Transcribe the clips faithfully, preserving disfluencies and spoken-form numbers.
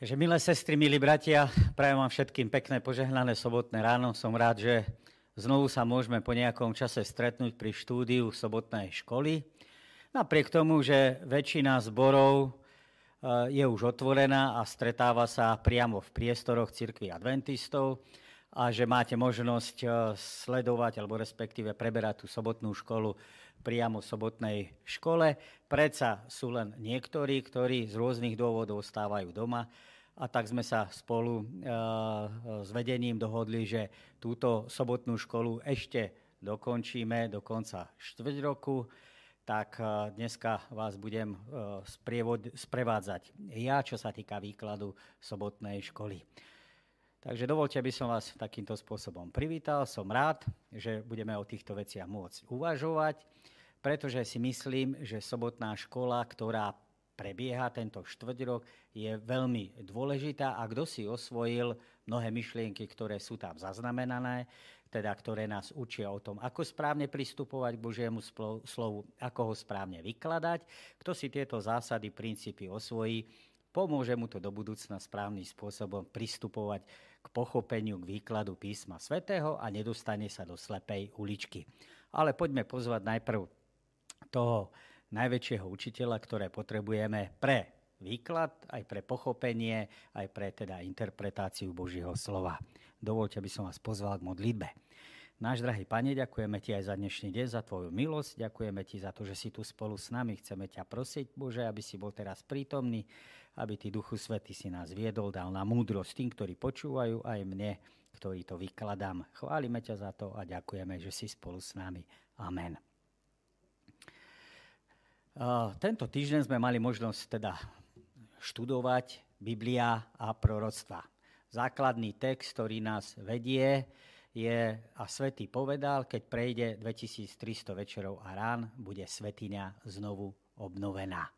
Takže milé sestry, milí bratia, prajem vám všetkým pekné, požehnané sobotné ráno. Som rád, že znovu sa môžeme po nejakom čase stretnúť pri štúdiu sobotnej školy. Napriek tomu, že väčšina zborov je už otvorená a stretáva sa priamo v priestoroch cirkvi adventistov a že máte možnosť sledovať alebo respektíve preberať tú sobotnú školu priamo v sobotnej škole. Predsa sú len niektorí, ktorí z rôznych dôvodov ostávajú doma a tak sme sa spolu e, s vedením dohodli, že túto sobotnú školu ešte dokončíme do konca štvrť roku. Tak dneska vás budem sprevádzať ja, čo sa týka výkladu sobotnej školy. Takže dovoľte, aby som vás takýmto spôsobom privítal. Som rád, že budeme o týchto veciach môcť uvažovať, pretože si myslím, že sobotná škola, ktorá prebieha tento štvrť rok, je veľmi dôležitá a kto si osvojil mnohé myšlienky, ktoré sú tam zaznamenané, teda ktoré nás učia o tom, ako správne pristupovať k Božiemu slovu, ako ho správne vykladať. Kto si tieto zásady, princípy osvojí, pomôže mu to do budúcna správnym spôsobom pristupovať k pochopeniu, k výkladu písma svätého a nedostane sa do slepej uličky. Ale poďme pozvať najprv toho najväčšieho učiteľa, ktoré potrebujeme pre výklad, aj pre pochopenie, aj pre teda interpretáciu Božieho slova. Dovoľte, aby som vás pozval k modlitbe. Náš drahý Pane, ďakujeme Ti aj za dnešný deň, za Tvoju milosť, ďakujeme Ti za to, že si tu spolu s nami. Chceme ťa prosiť, Bože, aby si bol teraz prítomný, aby Ty, Duchu Svätý, si nás viedol, dal nám múdrosť tým, ktorí počúvajú, aj mne, ktorý to vykladám. Chválime ťa za to a ďakujeme, že si spolu s nami. Amen. Uh, tento týždeň sme mali možnosť teda študovať Biblia a proroctva. Základný text, ktorý nás vedie, je, a Svätý povedal, keď prejde dvetisíctristo večerov a rán, bude svätyňa znovu obnovená.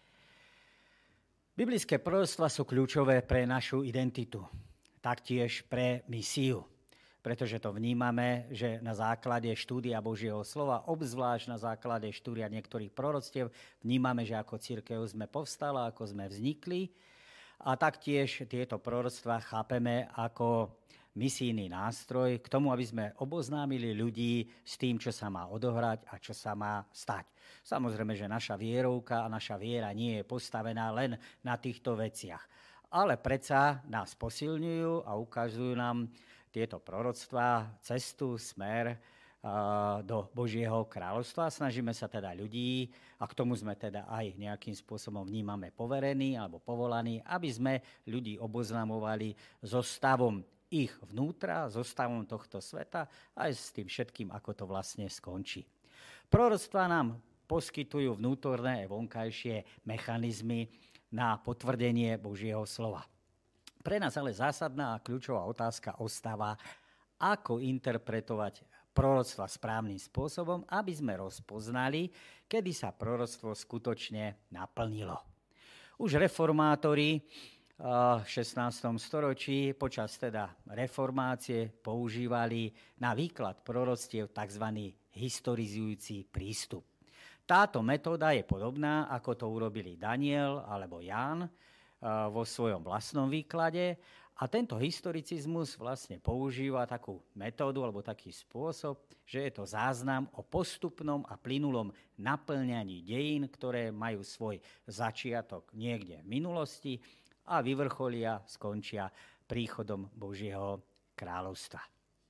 Biblické proroctvá sú kľúčové pre našu identitu, taktiež pre misiu. Pretože to vnímame, že na základe štúdia Božieho slova, obzvlášť na základe štúdia niektorých proroctiev, vnímame, že ako cirkev sme povstala, ako sme vznikli. A taktiež tieto proroctvá chápeme ako misijný nástroj k tomu, aby sme oboznámili ľudí s tým, čo sa má odohrať a čo sa má stať. Samozrejme, že naša vierovka a naša viera nie je postavená len na týchto veciach. Ale predsa nás posilňujú a ukazujú nám tieto proroctvá, cestu, smer do Božieho kráľovstva. Snažíme sa teda ľudí, a k tomu sme teda aj nejakým spôsobom vnímame poverení alebo povolaní, aby sme ľudí oboznamovali so stavom ich vnútra, so stavom tohto sveta, aj s tým všetkým, ako to vlastne skončí. Proroctvá nám poskytujú vnútorné a vonkajšie mechanizmy na potvrdenie Božieho slova. Pre nás ale zásadná a kľúčová otázka ostáva, ako interpretovať proroctva správnym spôsobom, aby sme rozpoznali, kedy sa proroctvo skutočne naplnilo. Už reformátori v šestnástom storočí počas teda reformácie používali na výklad proroctiev tzv. Historizujúci prístup. Táto metóda je podobná, ako to urobili Daniel alebo Ján vo svojom vlastnom výklade. A tento historicizmus vlastne používa takú metódu alebo taký spôsob, že je to záznam o postupnom a plynulom naplňaní dejín, ktoré majú svoj začiatok niekde v minulosti a vyvrcholia, skončia príchodom Božieho kráľovstva.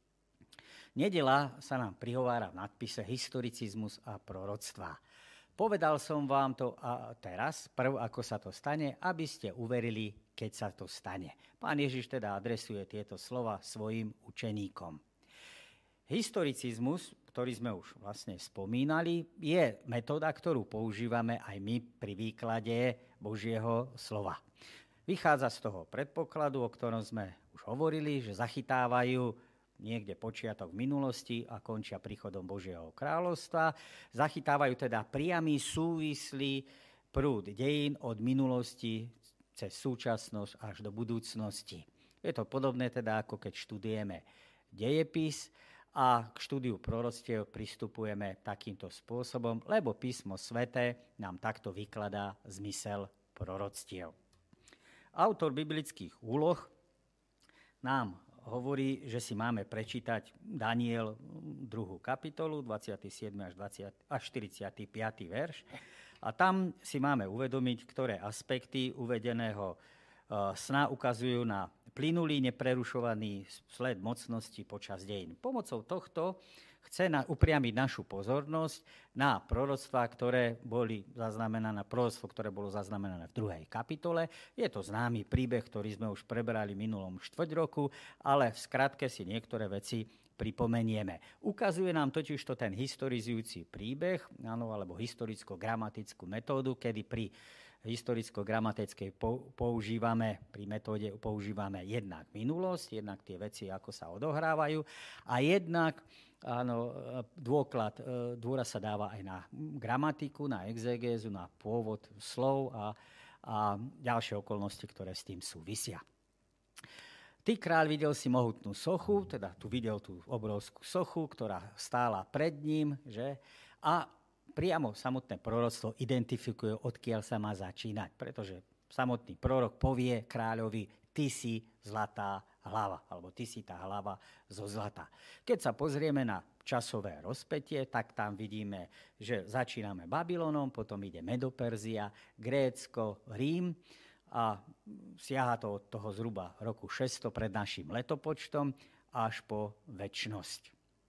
Nedeľa sa nám prihovára v nadpise Historicizmus a proroctvá. Povedal som vám to a teraz, prv ako sa to stane, aby ste uverili, keď sa to stane. Pán Ježiš teda adresuje tieto slova svojim učeníkom. Historicizmus, ktorý sme už vlastne spomínali, je metóda, ktorú používame aj my pri výklade Božieho slova. Vychádza z toho predpokladu, o ktorom sme už hovorili, že zachytávajú niekde počiatok v minulosti a končia príchodom Božieho kráľovstva. Zachytávajú teda priamy súvislý prúd dejín od minulosti cez súčasnosť až do budúcnosti. Je to podobné teda, ako keď študujeme dejepis a k štúdiu proroctiev pristupujeme takýmto spôsobom, lebo písmo sväté nám takto vykladá zmysel proroctiev. Autor biblických úloh nám hovorí, že si máme prečítať Daniel druhú kapitolu, dvadsiaty siedmy až, dvadsiaty až štyridsiaty piaty verš. A tam si máme uvedomiť, ktoré aspekty uvedeného sna ukazujú na plynulý, neprerušovaný sled mocnosti počas dejín. Pomocou tohto chce na, upriamiť našu pozornosť na proroctvá, ktoré boli zaznamenané, proroctvo, ktoré bolo zaznamenané v druhej kapitole. Je to známy príbeh, ktorý sme už prebrali v minulom štvrť roku, ale v skratke si niektoré veci pripomenieme. Ukazuje nám totiž to ten historizujúci príbeh, áno, alebo historicko-gramatickú metódu, kedy pri historicko-gramatickej používame, pri metóde používame jednak minulosť, jednak tie veci, ako sa odohrávajú, a jednak áno, dôklad, dôraz sa dáva aj na gramatiku, na exegézu, na pôvod slov a, a ďalšie okolnosti, ktoré s tým súvisia. Ty, kráľ, videl si mohutnú sochu, teda tu videl tú obrovskú sochu, ktorá stála pred ním, že? A priamo samotné proroctvo identifikuje, odkiaľ sa má začínať, pretože samotný prorok povie kráľovi, ty si zlatá hlava, alebo ty si tá hlava zo zlata. Keď sa pozrieme na časové rozpätie, tak tam vidíme, že začíname Babylonom, potom ide Medoperzia, Grécko, Rím a siaha to od toho zhruba roku šesťsto pred našim letopočtom až po večnosť.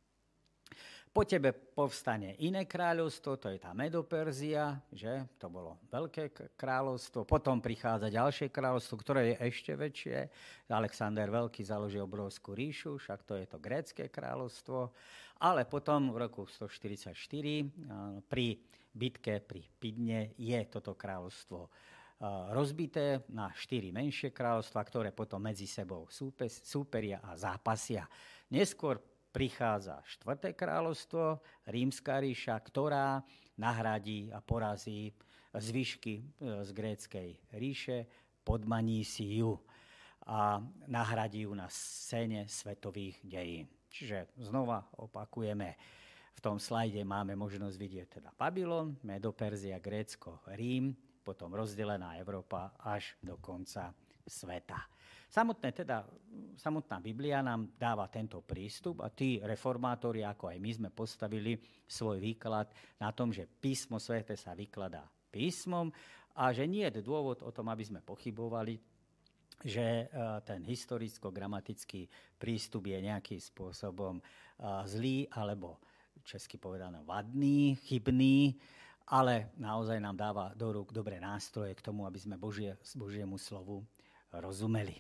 Po tebe povstane iné kráľovstvo, to je tá Medoperzia, že? To bolo veľké kráľovstvo. Potom prichádza ďalšie kráľovstvo, ktoré je ešte väčšie. Alexander Veľký založil obrovskú ríšu, však to je to grécke kráľovstvo. Ale potom v roku stoštyridsaťštyri pri bitke pri Pydne je toto kráľovstvo rozbité na štyri menšie kráľovstvá, ktoré potom medzi sebou súperia a zápasia. Neskôr prichádza štvrté kráľovstvo, Rímska ríša, ktorá nahradí a porazí zvyšky z gréckej ríše, podmaní si ju a nahradí ju na scéne svetových dejín. Čiže znova opakujeme, v tom slajde máme možnosť vidieť teda Babylon, Medoperzia, Grécko, Rím, potom rozdelená Európa až do konca sveta. Samotné teda, samotná Biblia nám dáva tento prístup a tí reformátori, ako aj my, sme postavili svoj výklad na tom, že písmo sväté sa vykladá písmom a že nie je dôvod o tom, aby sme pochybovali, že ten historicko-gramatický prístup je nejakým spôsobom zlý alebo česky povedané vadný, chybný, ale naozaj nám dáva do rúk dobré nástroje k tomu, aby sme Božie, Božiemu slovu rozumeli.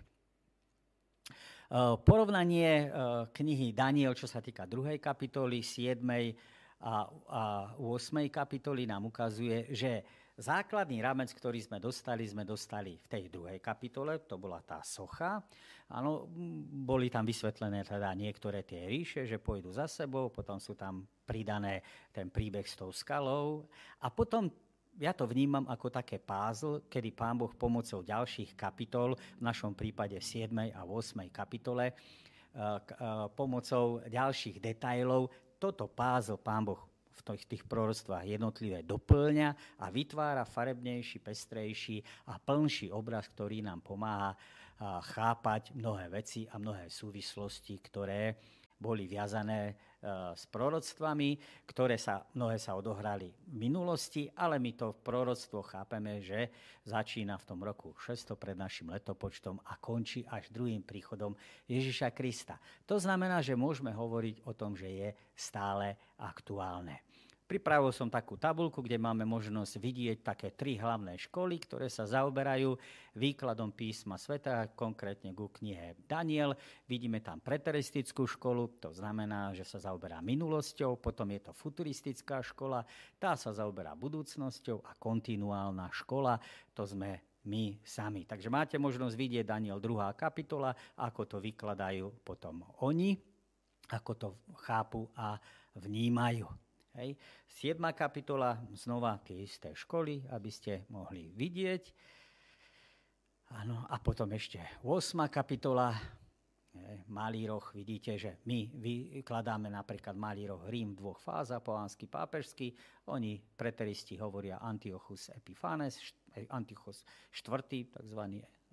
Porovnanie knihy Daniel, čo sa týka druhej kapitoly, siedmej a, a ôsmej kapitoly nám ukazuje, že základný rámec, ktorý sme dostali, sme dostali v tej druhej kapitole, to bola tá socha. Áno, boli tam vysvetlené teda niektoré tie ríše, že pôjdu za sebou, potom sú tam pridané ten príbeh s tou skalou a potom ja to vnímam ako také puzzle, kedy Pán Boh pomocou ďalších kapitol, v našom prípade siedmej a ôsmej kapitole, pomocou ďalších detailov, toto puzzle Pán Boh v tých proroctvách jednotlivé doplňa a vytvára farebnejší, pestrejší a plnší obraz, ktorý nám pomáha chápať mnohé veci a mnohé súvislosti, ktoré boli viazané s proroctvami, ktoré sa, mnohé sa odohrali v minulosti, ale my to v proroctvo chápeme, že začína v tom roku šesťsto pred našim letopočtom a končí až druhým príchodom Ježiša Krista. To znamená, že môžeme hovoriť o tom, že je stále aktuálne. Pripravil som takú tabuľku, kde máme možnosť vidieť také tri hlavné školy, ktoré sa zaoberajú výkladom písma sveta, konkrétne ku knihe Daniel. Vidíme tam preteristickú školu, to znamená, že sa zaoberá minulosťou, potom je to futuristická škola, tá sa zaoberá budúcnosťou a kontinuálna škola, to sme my sami. Takže máte možnosť vidieť Daniel druhá kapitola, ako to vykladajú potom oni, ako to chápu a vnímajú. Hej. siedma kapitola, znova tie isté školy, aby ste mohli vidieť. Áno, a potom ešte ôsma kapitola, hej, Malý roh, vidíte, že my vykladáme napríklad Malý roh Rím v dvoch fázach, pohanský, pápežský. Oni preteristi hovoria Antiochus Epiphanes, Antiochus štvrtý, takzvaný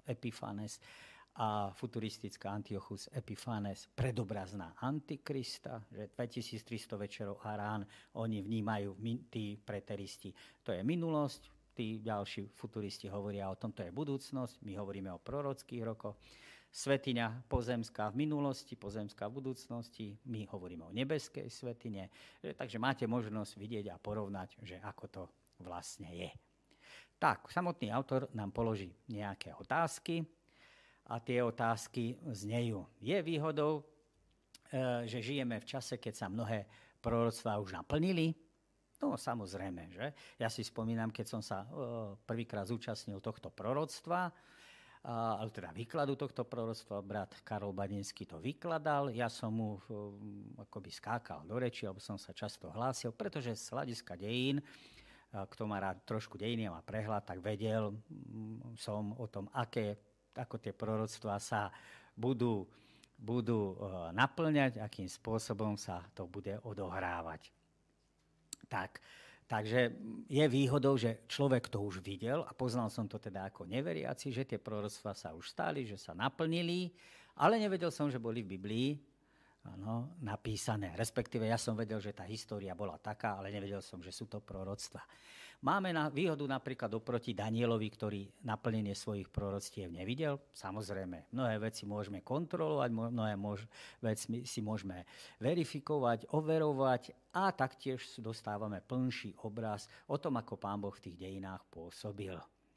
Epiphanes a futuristická Antiochus Epiphanes, predobrazná Antikrista, že dvetisíctristo večerov a rán oni vnímajú, tí preteristi. To je minulosť, tí ďalší futuristi hovoria o tom, to je budúcnosť, my hovoríme o prorockých rokoch. Svetiňa pozemská v minulosti, pozemská v budúcnosti, my hovoríme o nebeskej svetine. Takže máte možnosť vidieť a porovnať, že ako to vlastne je. Tak, samotný autor nám položí nejaké otázky a tie otázky znejú. Je výhodou, že žijeme v čase, keď sa mnohé proroctvá už naplnili? No samozrejme, že? Ja si spomínam, keď som sa prvýkrát zúčastnil tohto proroctva, ale teda výkladu tohto proroctva, brat Karol Badinský to vykladal, ja som mu akoby skákal do reči, alebo som sa často hlásil, pretože z hľadiska dejín, kto má rád trošku dejiny a má prehľad, tak vedel som o tom, aké, ako tie proroctvá sa budú, budú naplňať, akým spôsobom sa to bude odohrávať. Tak, takže je výhodou, že človek to už videl a poznal som to teda ako neveriaci, že tie proroctvá sa už stali, že sa naplnili, ale nevedel som, že boli v Biblii ano, napísané. Respektíve ja som vedel, že tá história bola taká, ale nevedel som, že sú to proroctvá. Máme na výhodu napríklad oproti Danielovi, ktorý naplnenie svojich proroctiev nevidel. Samozrejme, mnohé veci môžeme kontrolovať, mnohé môž, veci si môžeme verifikovať, overovať a taktiež dostávame plnší obraz o tom, ako Pán Boh v tých dejinách pôsobil.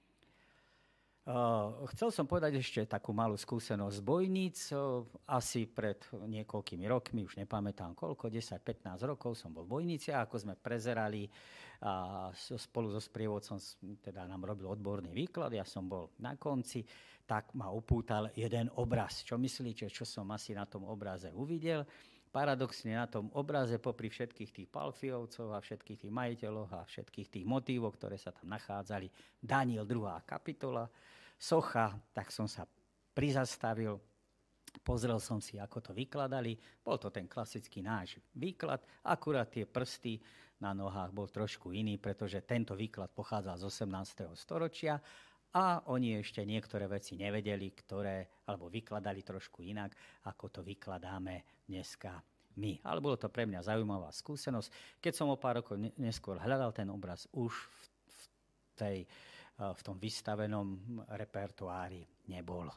Uh, chcel som povedať ešte takú malú skúsenosť z bojníc. Uh, asi pred niekoľkými rokmi, už nepamätám koľko, desať pätnásť rokov som bol v bojnici a ako sme prezerali a spolu so sprievodcom teda nám robil odborný výklad, ja som bol na konci, tak ma upútal jeden obraz. Čo myslíte, čo som asi na tom obraze uvidel? Paradoxne na tom obraze popri všetkých tých Palfiovcov a všetkých tých majiteľov a všetkých tých motívoch, ktoré sa tam nachádzali, Daniel druhá kapitola, socha, tak som sa prizastavil, pozrel som si, ako to vykladali. Bol to ten klasický náš výklad, akurát tie prsty na nohách bol trošku iný, pretože tento výklad pochádzal z osemnásteho storočia a oni ešte niektoré veci nevedeli, ktoré, alebo vykladali trošku inak, ako to vykladáme dneska my. Ale bolo to pre mňa zaujímavá skúsenosť. Keď som o pár rokov neskôr hľadal ten obraz, už v, v, tej, v tom vystavenom repertoári nebol.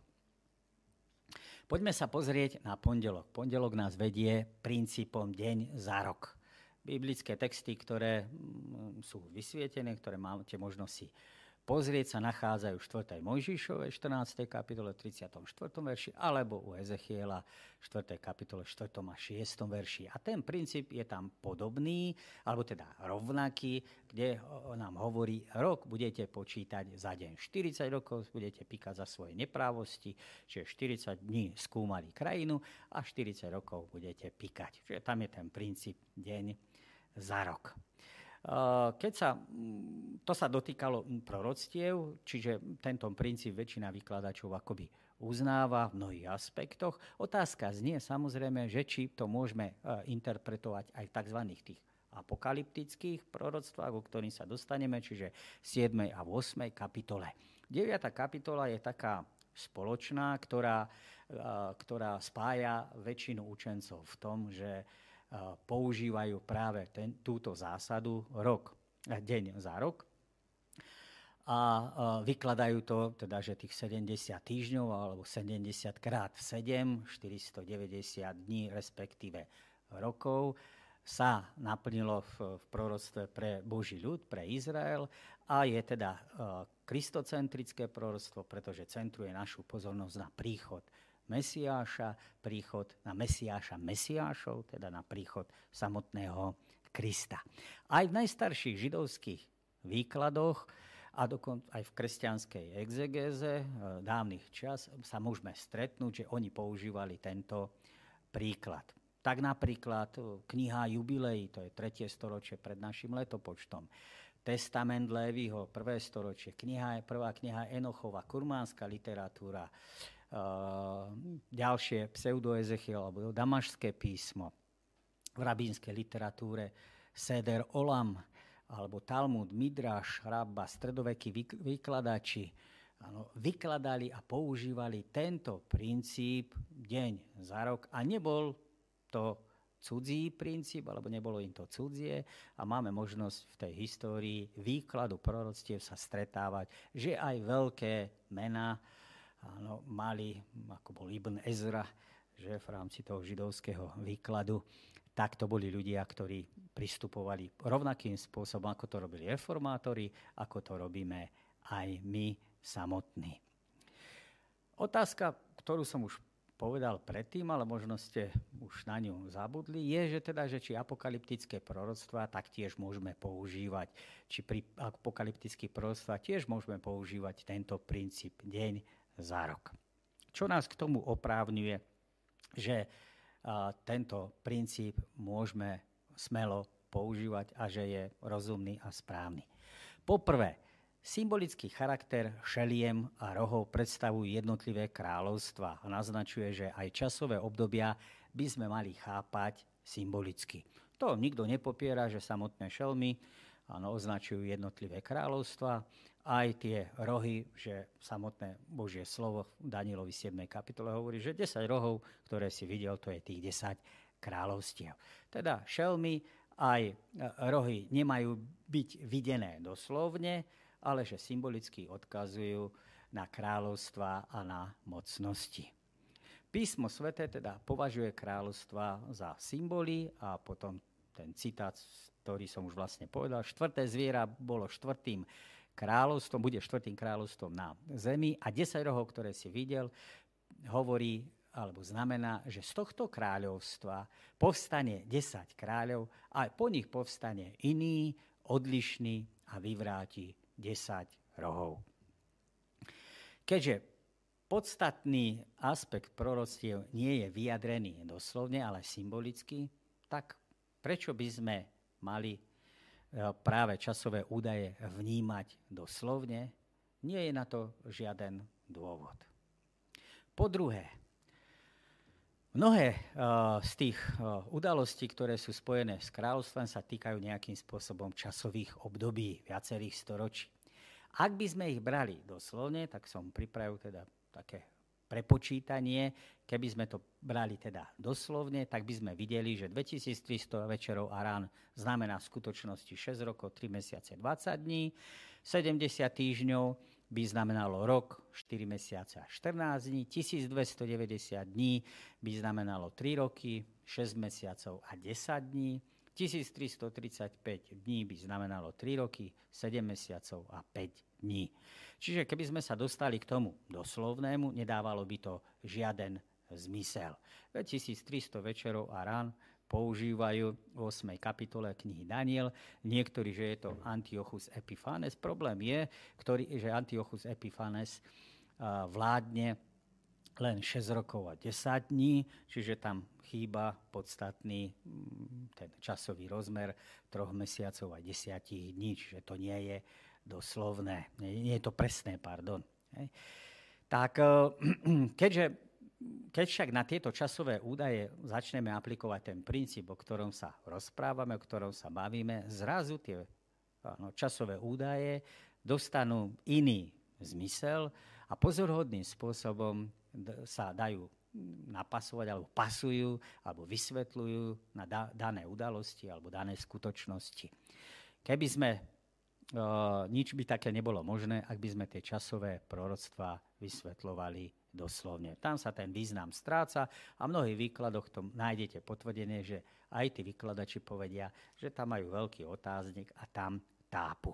Poďme sa pozrieť na pondelok. Pondelok nás vedie princípom deň za rok. Biblické texty, ktoré sú vysvietené, ktoré máte možnosť si pozrieť, sa nachádzajú v štvrtej Mojžišovej štrnástej kapitole tridsiatom štvrtom verši alebo u Ezechiela štvrtej kapitole štvrtom a šiestom verši. A ten princíp je tam podobný, alebo teda rovnaký, kde nám hovorí, rok budete počítať za deň. štyridsať rokov budete píkať za svoje neprávosti, čiže štyridsať dní skúmali krajinu a štyridsať rokov budete píkať. Čiže tam je ten princíp deň za rok. Keď sa, to sa dotýkalo proroctiev, čiže tento princíp väčšina vykladačov akoby uznáva v mnohých aspektoch. Otázka znie samozrejme, že či to môžeme interpretovať aj v tzv. Tých apokalyptických proroctvách, o ktorým sa dostaneme, čiže v siedmej a v ôsmej kapitole. deviata kapitola je taká spoločná, ktorá, ktorá spája väčšinu učencov v tom, že používajú práve ten, túto zásadu rok, deň za rok a vykladajú to, teda, že tých sedemdesiat týždňov alebo sedemdesiat krát sedem, štyristodeväťdesiat dní, respektíve rokov, sa naplnilo v, v proroctve pre Boží ľud, pre Izrael a je teda kristocentrické proroctvo, pretože centruje našu pozornosť na príchod Mesiáša, príchod na Mesiáša Mesiášov, teda na príchod samotného Krista. Aj v najstarších židovských výkladoch a dokonca aj v kresťanskej exegéze dávnych čas sa môžeme stretnúť, že oni používali tento príklad. Tak napríklad kniha Jubilej, to je tretie storočie pred našim letopočtom, Testament Léviho, prvé storočie, kniha, prvá kniha Enochova, kurmánska literatúra, Uh, ďalšie pseudoezechiel alebo damašské písmo, v rabínskej literatúre Seder Olam alebo Talmud, Midraš, Rabba, stredovekí vykladači, áno, vykladali a používali tento princíp deň za rok a nebol to cudzí princíp, alebo nebolo im to cudzie a máme možnosť v tej histórii výkladu proroctiev sa stretávať, že aj veľké mená áno, mali, ako bol Ibn Ezra, že v rámci toho židovského výkladu, tak to boli ľudia, ktorí pristupovali rovnakým spôsobom, ako to robili reformátori, ako to robíme aj my samotní. Otázka, ktorú som už povedal predtým, ale možno ste už na ňu zabudli, je, že teda, že či apokalyptické proroctvá taktiež môžeme používať, či pri apokalyptických proroctvá tiež môžeme používať tento princíp deň za rok. Čo nás k tomu oprávňuje, že a, tento princíp môžeme smelo používať a že je rozumný a správny. Poprvé, symbolický charakter šeliem a rohov predstavujú jednotlivé kráľovstvá a naznačuje, že aj časové obdobia by sme mali chápať symbolicky. To nikto nepopiera, že samotné šelmy áno, označujú jednotlivé kráľovstvá, aj tie rohy, že samotné Božie slovo v Danielovi siedmej kapitole hovorí, že desať rohov, ktoré si videl, to je tých desať kráľovstiev. Teda šelmy aj rohy nemajú byť videné doslovne, ale že symbolicky odkazujú na kráľovstva a na mocnosti. Písmo sväté teda považuje kráľovstva za symboly a potom ten citát, ktorý som už vlastne povedal, štvrté zviera bolo štvrtým kráľovstvom, bude štvrtým kráľovstvom na zemi a desať rohov, ktoré si videl, hovorí alebo znamená, že z tohto kráľovstva povstane desať kráľov a po nich povstane iný, odlišný a vyvráti desať rohov. Keďže podstatný aspekt proroctiev nie je vyjadrený doslovne, ale symbolicky, tak prečo by sme mali práve časové údaje vnímať doslovne? Nie je na to žiaden dôvod. Po druhé, mnohé z tých udalostí, ktoré sú spojené s kráľovstvom, sa týkajú nejakým spôsobom časových období, viacerých storočí. Ak by sme ich brali doslovne, tak som pripravil teda také prepočítanie. Keby sme to brali teda doslovne, tak by sme videli, že dvetisíctristo večerov a rán znamená v skutočnosti šesť rokov, tri mesiace, dvadsať dní. sedemdesiat týždňov by znamenalo rok, štyri mesiace a štrnásť dní. tisícdvestodeväťdesiat dní by znamenalo tri roky, šesť mesiacov a desať dní. tisíctristotridsaťpäť dní by znamenalo tri roky, sedem mesiacov a päť dní. Čiže keby sme sa dostali k tomu doslovnému, nedávalo by to žiaden zmysel. tisíctristo večerov a rán používajú v ôsmej kapitole knihy Daniel. Niektorí, že je to Antiochus Epiphanes. Problém je, ktorý, že Antiochus Epiphanes uh, vládne len šesť rokov a desať dní, čiže tam chýba podstatný ten časový rozmer troch mesiacov a desiatich dní, čiže to nie je doslovné, nie je to presné, pardon. Tak keďže, keď však na tieto časové údaje začneme aplikovať ten princíp, o ktorom sa rozprávame, o ktorom sa bavíme, zrazu tie áno, časové údaje dostanú iný zmysel a pozorhodným spôsobom sa dajú napasovať, alebo pasujú, alebo vysvetľujú na da- dané udalosti alebo dané skutočnosti. Keby sme, e, nič by také nebolo možné, ak by sme tie časové proroctvá vysvetľovali doslovne. Tam sa ten význam stráca a v mnohých výkladoch to nájdete potvrdené, že aj tí vykladači povedia, že tam majú veľký otáznik a tam tápu.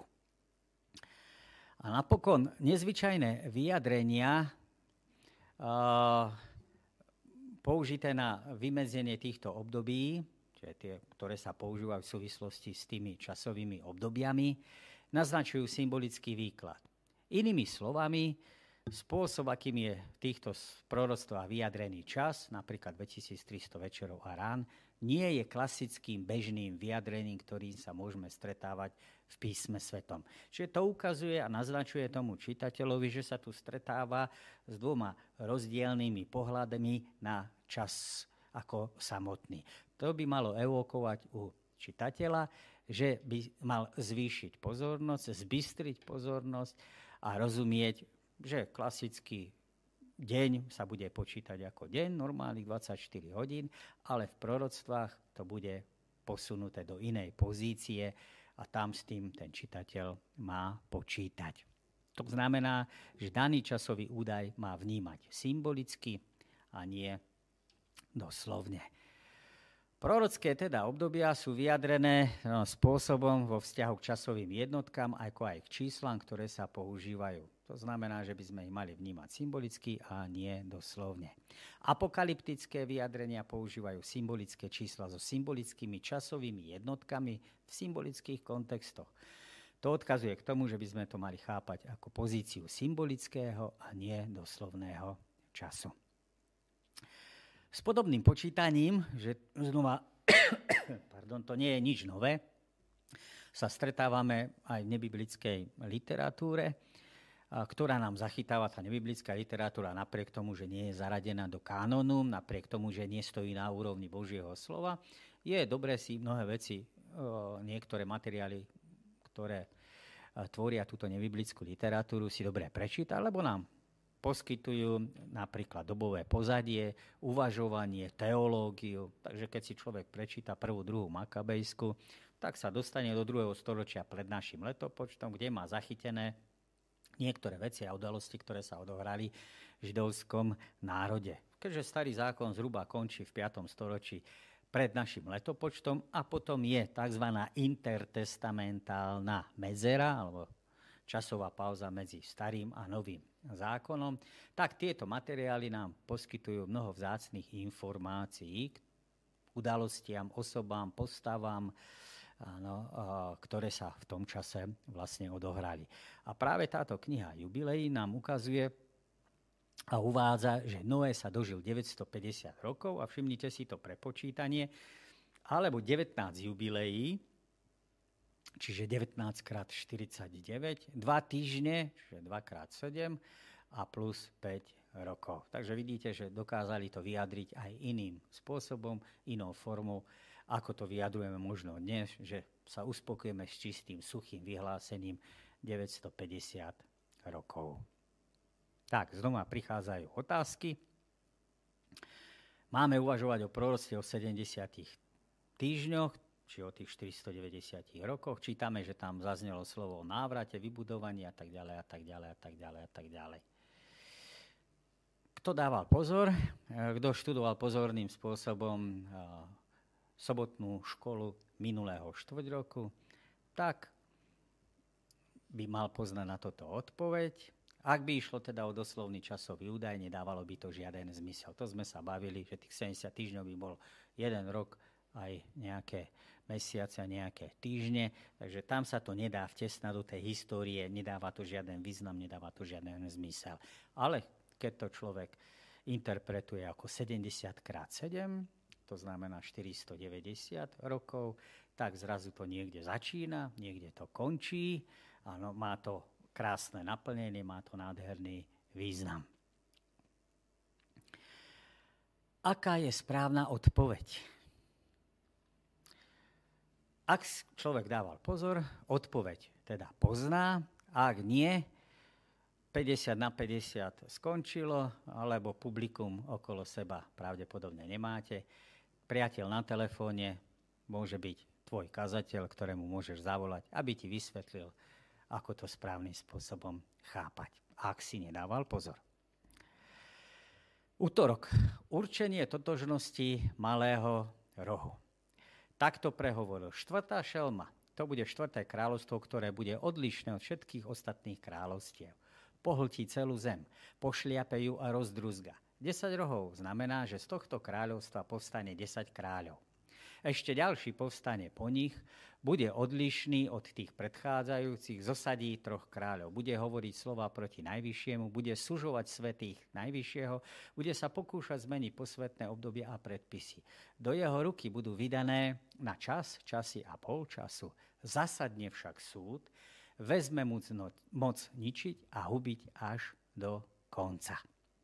A napokon nezvyčajné vyjadrenia uh, použité na vymedzenie týchto období, čiže tie, ktoré sa používajú v súvislosti s tými časovými obdobiami, naznačujú symbolický výklad. Inými slovami, spôsob, akým je v týchto proroctvách vyjadrený čas, napríklad dvetisíctristo večerov a rán, nie je klasickým bežným vyjadrením, ktorým sa môžeme stretávať v písme svetom. Čiže to ukazuje a naznačuje tomu čitateľovi, že sa tu stretáva s dvoma rozdielnymi pohľadmi na čas ako samotný. To by malo evokovať u čitateľa, že by mal zvýšiť pozornosť, zbystriť pozornosť a rozumieť že klasický deň sa bude počítať ako deň, normálnych dvadsaťštyri hodín, ale v proroctvách to bude posunuté do inej pozície a tam s tým ten čitateľ má počítať. To znamená, že daný časový údaj má vnímať symbolicky a nie doslovne. Prorocké teda obdobia sú vyjadrené no, spôsobom vo vzťahu k časovým jednotkám, ako aj k číslam, ktoré sa používajú. To znamená, že by sme ich mali vnímať symbolicky a nie doslovne. Apokalyptické vyjadrenia používajú symbolické čísla so symbolickými časovými jednotkami v symbolických kontextoch. To odkazuje k tomu, že by sme to mali chápať ako pozíciu symbolického a nie doslovného času. S podobným počítaním, že znova, pardon, to nie je nič nové, sa stretávame aj v nebiblickej literatúre, ktorá nám zachytáva, tá nebiblická literatúra, napriek tomu, že nie je zaradená do kánonu, napriek tomu, že nestojí na úrovni Božieho slova, je dobré si mnohé veci, niektoré materiály, ktoré tvoria túto nebiblickú literatúru, si dobre prečítať, lebo nám poskytujú napríklad dobové pozadie, uvažovanie, teológiu. Takže keď si človek prečíta prvú, druhú Makabejsku, tak sa dostane do druhého storočia pred našim letopočtom, kde má zachytené niektoré veci a udalosti, ktoré sa odohrali v židovskom národe. Keďže starý zákon zhruba končí v piatom storočí pred našim letopočtom a potom je tzv. Intertestamentálna medzera, alebo časová pauza medzi starým a novým zákonom, tak tieto materiály nám poskytujú mnoho vzácnych informácií k udalostiam, osobám, postavám, áno, ktoré sa v tom čase vlastne odohrali. A práve táto kniha Jubileí nám ukazuje a uvádza, že Noé sa dožil deväťstopäťdesiat rokov a všimnite si to prepočítanie, alebo devätnásť jubileí, čiže devätnásť krát štyridsaťdeväť, dva týždne, čiže dva krát sedem a plus päť rokov. Takže vidíte, že dokázali to vyjadriť aj iným spôsobom, inou formou, ako to vyjadrujeme možno dnes, že sa uspokojíme s čistým, suchým vyhlásením deväťstopäťdesiat rokov. Tak, znova prichádzajú otázky. Máme uvažovať o proroctve o sedemdesiatich týždňoch, či o tých štyristodeväťdesiatich rokoch. Čítame, že tam zaznelo slovo o návrate, vybudovaní a tak ďalej, a tak ďalej, a tak ďalej, a tak ďalej. Kto dával pozor, kto študoval pozorným spôsobom sobotnú školu minulého štvrť roku, tak by mal poznať na toto odpoveď. Ak by išlo teda o doslovný časový údaj, nedávalo by to žiaden zmysel. To sme sa bavili, že tých sedemdesiat týždňov by bol jeden rok, aj nejaké mesiace a nejaké týždne, takže tam sa to nedá vtesnať do tej histórie, nedáva to žiaden význam, nedáva to žiaden zmysel. Ale keď to človek interpretuje ako sedemdesiat krát sedem, to znamená štyristodeväťdesiat rokov, tak zrazu to niekde začína, niekde to končí, áno, má to krásne naplnenie, má to nádherný význam. Aká je správna odpoveď? Ak človek dával pozor, odpoveď teda pozná, ak nie, päťdesiat na päťdesiat skončilo, alebo publikum okolo seba pravdepodobne nemáte. Priateľ na telefóne môže byť tvoj kazateľ, ktorému môžeš zavolať, aby ti vysvetlil, ako to správnym spôsobom chápať, ak si nedával pozor. Utorok. Určenie totožnosti malého rohu. Takto prehovoril štvrtá šelma. To bude štvrté kráľovstvo, ktoré bude odlišné od všetkých ostatných kráľovstiev. Pohltí celú zem, pošliape ju a rozdruzga. desať rohov znamená, že z tohto kráľovstva povstane desať kráľov. Ešte ďalší povstane po nich, bude odlišný od tých predchádzajúcich, zosadí troch kráľov, bude hovoriť slova proti Najvyššiemu, bude sužovať svätých Najvyššieho, bude sa pokúšať zmeniť posvetné obdobia a predpisy. Do jeho ruky budú vydané na čas, časy a pol času. Zasadne však súd, vezme mu moc ničiť a hubiť až do konca.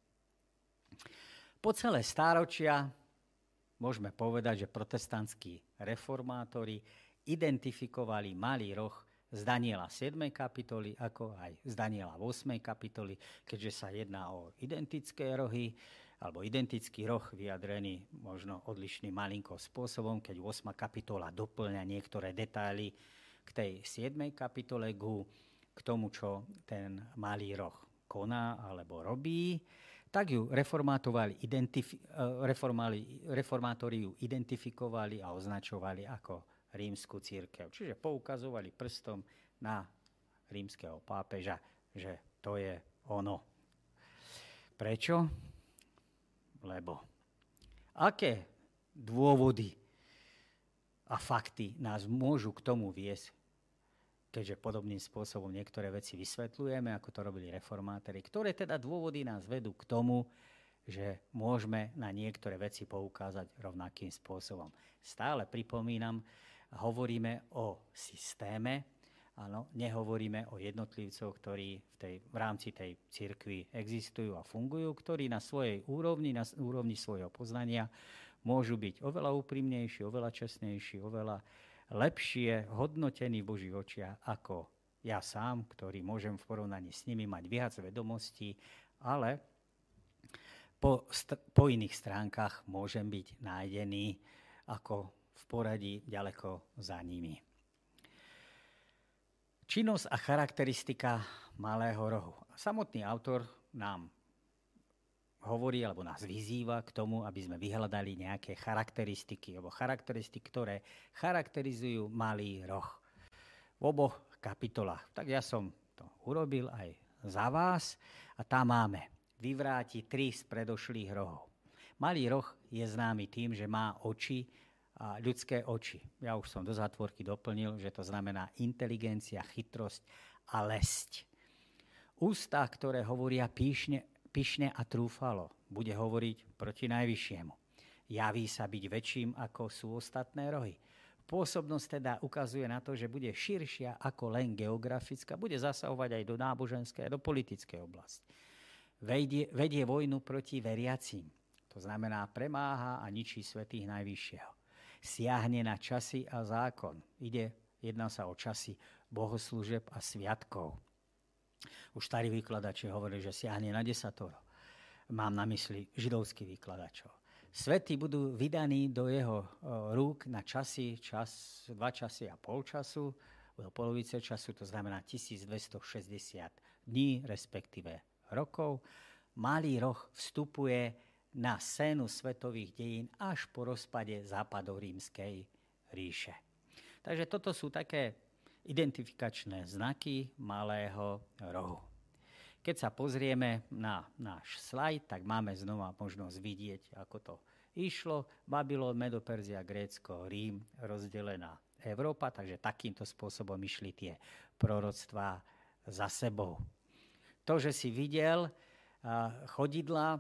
Po celé stáročia môžeme povedať, že protestantskí reformátori identifikovali malý roh z Daniela siedmej kapitoly, ako aj z Daniela ôsmej kapitoly, keďže sa jedná o identické rohy, alebo identický roh vyjadrený možno odlišným malinko spôsobom, keď ôsma kapitola doplňa niektoré detaily k tej siedmej kapitole, k tomu, čo ten malý roh koná alebo robí, tak ju identifi- reformátori ju identifikovali a označovali ako rímsku cirkev. Čiže poukazovali prstom na rímskeho pápeža, že to je ono. Prečo? Lebo aké dôvody a fakty nás môžu k tomu viesť, keďže podobným spôsobom niektoré veci vysvetľujeme, ako to robili reformátori, ktoré teda dôvody nás vedú k tomu, že môžeme na niektoré veci poukázať rovnakým spôsobom. Stále pripomínam, hovoríme o systéme, áno, nehovoríme o jednotlivcoch, ktorí v, tej, v rámci tej cirkvi existujú a fungujú, ktorí na svojej úrovni, na úrovni svojho poznania môžu byť oveľa úprimnejší, oveľa čestnejší, oveľa lepšie hodnotení v Božích očiach ako ja sám, ktorý môžem v porovnaní s nimi mať viac vedomostí, ale po, po iných stránkach môžem byť nájdený ako v poradí ďaleko za nimi. Činnosť a charakteristika malého rohu. Samotný autor nám hovorí alebo nás vyzýva k tomu, aby sme vyhľadali nejaké charakteristiky alebo charakteristiky, ktoré charakterizujú malý roh v oboch kapitolách. Tak ja som to urobil aj za vás a tam máme vyvrátiť tri z predošlých rohov. Malý roh je známy tým, že má oči, a ľudské oči. Ja už som do zátvorky doplnil, že to znamená inteligencia, chytrosť a lesť. Ústa, ktoré hovoria píšne, pyšne a trúfalo, bude hovoriť proti najvyššiemu. Javí sa byť väčším, ako sú ostatné rohy. Pôsobnosť teda ukazuje na to, že bude širšia ako len geografická, bude zasahovať aj do náboženskej a do politickej oblasti. Vedie, vedie vojnu proti veriacím. To znamená premáha a ničí svätých najvyššieho. Siahne na časy a zákon. Ide, jedná sa o časy bohoslúžeb a sviatkov. Už starí vykladači hovorili, že siahne na desatoro. Mám na mysli židovských vykladačov. Svety budú vydaní do jeho rúk na časy, čas, dva časy a pol času, do polovice času, to znamená tisícdvestošesťdesiat dní, respektíve rokov. Malý roh vstupuje na scénu svetových dejín až po rozpade západorímskej ríše. Takže toto sú také identifikačné znaky malého rohu. Keď sa pozrieme na náš slajd, tak máme znova možnosť vidieť, ako to išlo. Babylon, Medoperzia, Grécko, Rím, rozdelená Európa, takže takýmto spôsobom išli tie proroctvá za sebou. To, že si videl chodidla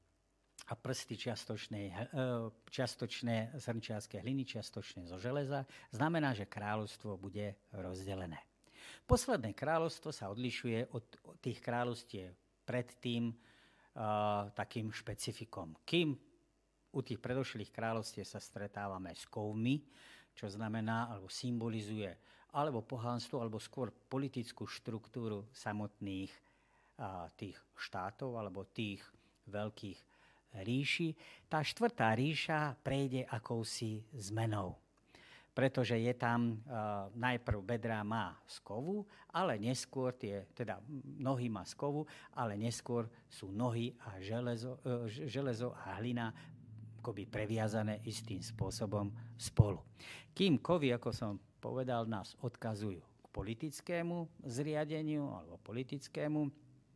a prsty čiastočné, čiastočné zrnčiarske hliny, čiastočné zo železa, znamená, že kráľovstvo bude rozdelené. Posledné kráľovstvo sa odlišuje od tých kráľovstiev predtým uh, takým špecifikom. Kým u tých predošlých kráľovstiev sa stretávame s kovmi, čo znamená, alebo symbolizuje alebo pohánstvo, alebo skôr politickú štruktúru samotných uh, tých štátov alebo tých veľkých ríši, tá štvrtá ríša prejde akousi zmenou. Pretože je tam, uh, najprv bedrá má z kovu, ale neskôr tie, teda nohy má z kovu, ale neskôr sú nohy a železo, uh, železo a hlina akoby previazané istým spôsobom spolu. Kým kovy, ako som povedal, nás odkazujú k politickému zriadeniu alebo politickému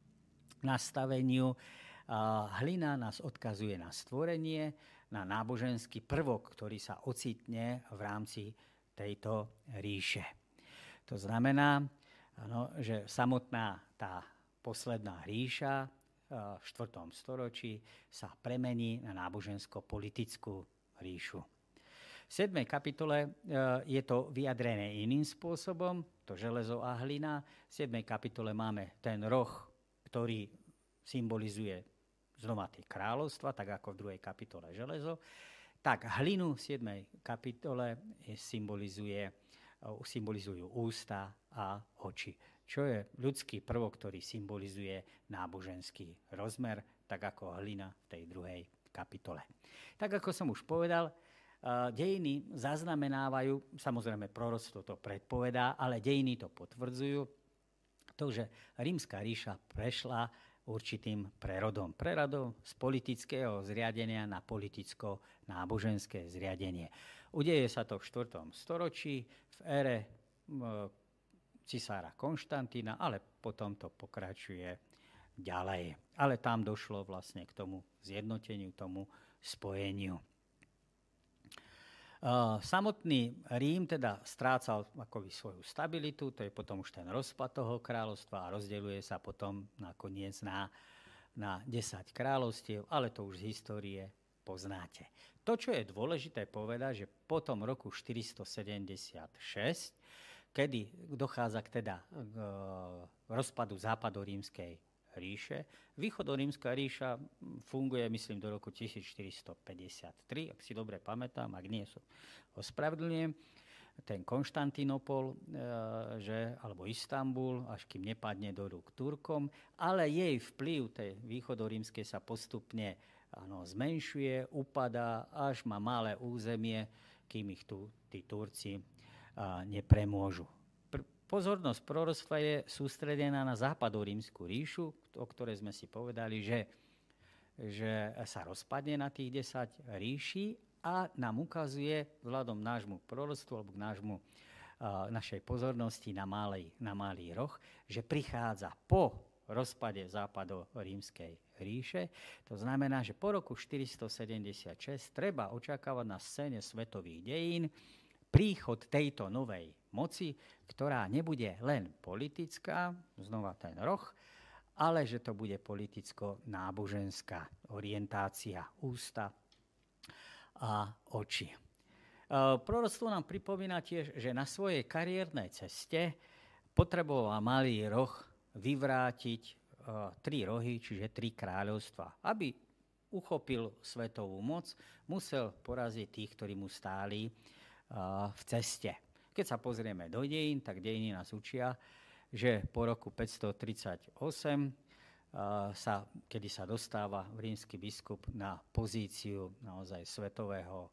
nastaveniu, a hlina nás odkazuje na stvorenie, na náboženský prvok, ktorý sa ocitne v rámci tejto ríše. To znamená, ano, že samotná tá posledná ríša v štvrtom storočí sa premení na nábožensko-politickú ríšu. V siedmej kapitole je to vyjadrené iným spôsobom, to železo a hlina. V siedmej kapitole máme ten roh, ktorý symbolizuje znova tie kráľovstva, tak ako v druhej kapitole železo. Tak hlinu v siedmej kapitole symbolizuje symbolizujú ústa a oči, čo je ľudský prvok, ktorý symbolizuje náboženský rozmer, tak ako hlina v tej druhej kapitole. Tak ako som už povedal, dejiny zaznamenávajú, samozrejme proroctvo to predpovedá, ale dejiny to potvrdzujú, to, že Rímska ríša prešla určitým prerodom. Prerodom z politického zriadenia na politicko-náboženské zriadenie. Udeje sa to v štvrtom storočí v ére e, cisára Konštantína, ale potom to pokračuje ďalej. Ale tam došlo vlastne k tomu zjednoteniu, tomu spojeniu. Uh, samotný Rím teda strácal akoby svoju stabilitu, to je potom už ten rozpad toho kráľovstva a rozdeľuje sa potom nakoniec na, na desať kráľovstiev, ale to už z histórie poznáte. To, čo je dôležité povedať, že po tom roku štyristosedemdesiatšesť, kedy dochádza k, teda, k rozpadu západorímskej ríše. Východorímska ríša funguje, myslím, do roku tisícštyristopäťdesiattri, ak si dobre pamätám, ak nie, som ospravedlňujem. Ten Konštantínopol, že, alebo Istanbul, až kým nepadne do rúk Turkom, ale jej vplyv tej východorímskej sa postupne áno, zmenšuje, upadá, až má malé územie, kým ich tu tí Turci a, nepremôžu. Pozornosť proroctva je sústredená na západorímsku ríšu, o ktorej sme si povedali, že, že sa rozpadne na tých desať ríší a nám ukazuje vzhľadom nášmu proroctvu alebo k nášmu, uh, našej pozornosti na malý, na malý roh, že prichádza po rozpade západorímskej ríše. To znamená, že po roku štyristosedemdesiatšesť treba očakávať na scéne svetových dejín príchod tejto novej moci, ktorá nebude len politická, znova ten roh, ale že to bude politicko-náboženská orientácia ústa a oči. E, proroctvo nám pripomína tiež, že na svojej kariérnej ceste potreboval malý roh vyvrátiť e, tri rohy, čiže tri kráľovstva. Aby uchopil svetovú moc, musel poraziť tých, ktorí mu stáli v ceste. Keď sa pozrieme do dejín, tak dejiny nás učia, že po roku päťstotridsaťosem, sa, kedy sa dostáva rímsky biskup na pozíciu naozaj svetového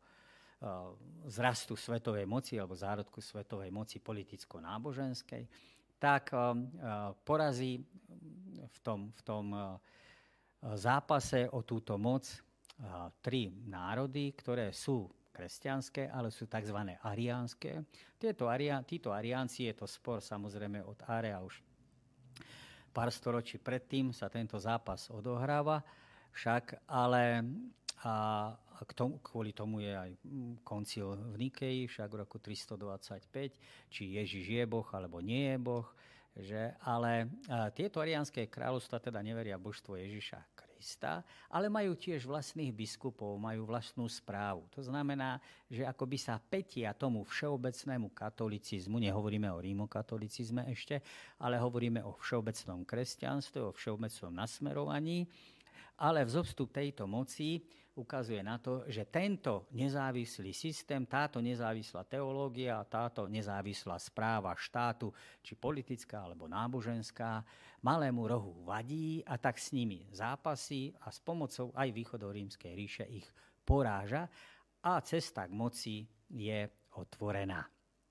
zrastu svetovej moci alebo zárodku svetovej moci politicko-náboženskej, tak porazí v tom, v tom zápase o túto moc tri národy, ktoré sú kresťanské, ale sú tzv. Ariánske. Tieto aria, títo Ariánci, je to spor samozrejme od Área už pár storočí predtým sa tento zápas odohráva, však ale a k tomu, kvôli tomu je aj koncil v Nikeji, však v roku tristodvadsaťpäť, či Ježiš je Boh alebo nie je Boh, že? Ale a, tieto ariánske kráľovstva teda neveria v božstvo Ježiša Krista, ale majú tiež vlastných biskupov, majú vlastnú správu. To znamená, že akoby sa pätia tomu všeobecnému katolicizmu, nehovoríme o rímokatolicizme ešte, ale hovoríme o všeobecnom kresťanstve, o všeobecnom nasmerovaní, ale vzostup tejto moci ukazuje na to, že tento nezávislý systém, táto nezávislá teológia, táto nezávislá správa štátu, či politická alebo náboženská, malému rohu vadí a tak s nimi zápasí a s pomocou aj východorímskej ríše ich poráža a cesta k moci je otvorená.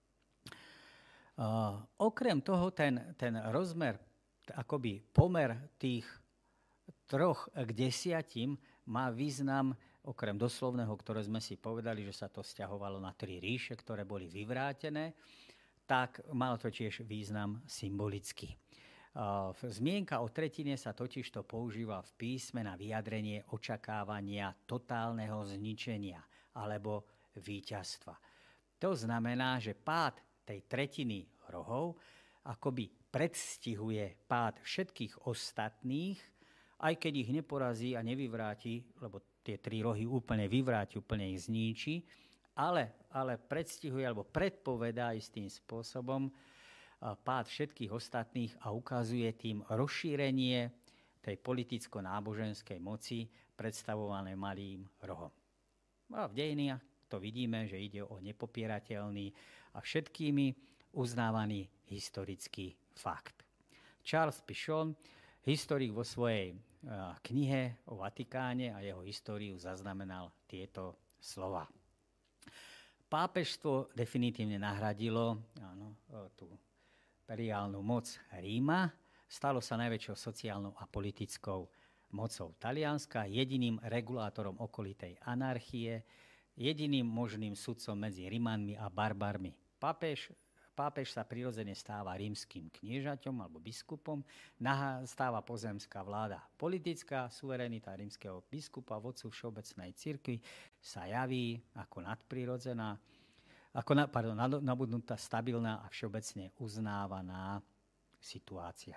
Uh, okrem toho ten, ten rozmer, akoby pomer tých troch k desiatim má význam, okrem doslovného, ktoré sme si povedali, že sa to vzťahovalo na tri ríše, ktoré boli vyvrátené, tak malo to tiež význam symbolický. Zmienka o tretine sa totižto používa v písme na vyjadrenie očakávania totálneho zničenia alebo víťazstva. To znamená, že pád tej tretiny rohov akoby predstihuje pád všetkých ostatných, aj keď ich neporazí a nevyvráti, lebo tie tri rohy úplne vyvráti, úplne ich zničí, ale, ale predstihuje alebo predpovedá istým spôsobom pád všetkých ostatných a ukazuje tým rozšírenie tej politicko-náboženskej moci predstavované malým rohom. A v dejinách to vidíme, že ide o nepopierateľný a všetkými uznávaný historický fakt. Charles Pichon, historik, vo svojej knihe o Vatikáne a jeho históriu zaznamenal tieto slova. Pápežstvo definitívne nahradilo áno, tú imperiálnu moc Ríma, stalo sa najväčšou sociálnou a politickou mocou Talianska, jediným regulátorom okolitej anarchie, jediným možným sudcom medzi Rimanmi a barbarmi. Pápež Pápež sa prirodzene stáva rímskym kniežaťom alebo biskupom, nastáva pozemská vláda. Politická suverenita rímskeho biskupa, vodcu všeobecnej cirkvi, sa javí ako nadprirodzená, ako na, pardon, nabudnutá, stabilná a všeobecne uznávaná situácia.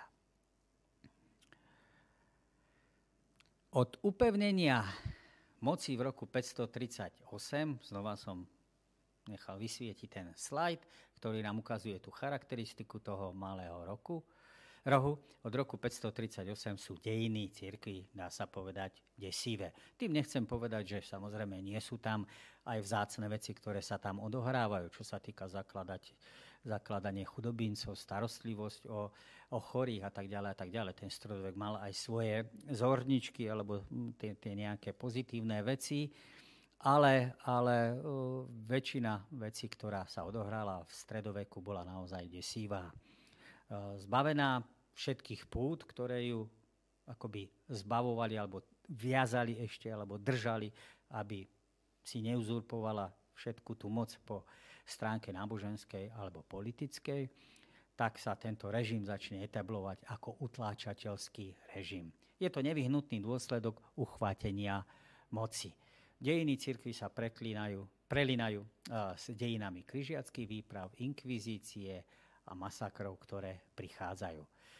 Od upevnenia moci v roku päťstotridsaťosem, znova som nechal vysvietiť ten slajd, ktorý nám ukazuje tú charakteristiku toho malého roku. Rohu. Od roku päťstotridsaťosem sú dejiny cirkvi, dá sa povedať, desivé. Tým nechcem povedať, že samozrejme nie sú tam aj vzácne veci, ktoré sa tam odohrávajú, čo sa týka zakladať, zakladanie chudobíncov, starostlivosť o, o chorých a tak ďalej a tak ďalej. Ten stredovek mal aj svoje zorničky alebo tie, tie nejaké pozitívne veci. Ale, ale uh, väčšina vecí, ktorá sa odohrala v stredoveku, bola naozaj desivá. Uh, zbavená všetkých pút, ktoré ju akoby zbavovali, alebo viazali ešte, alebo držali, aby si neuzurpovala všetku tú moc po stránke náboženskej alebo politickej, tak sa tento režim začne etablovať ako utláčateľský režim. Je to nevyhnutný dôsledok uchvátenia moci. Dejiny cirkvi sa preklínajú, prelínajú uh, s dejinami križiackých výprav, inkvizície a masakrov, ktoré prichádzajú.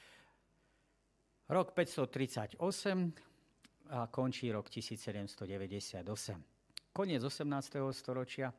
Rok päťstotridsaťosem a končí rok tisícsedemstodeväťdesiatosem. Koniec osemnásteho storočia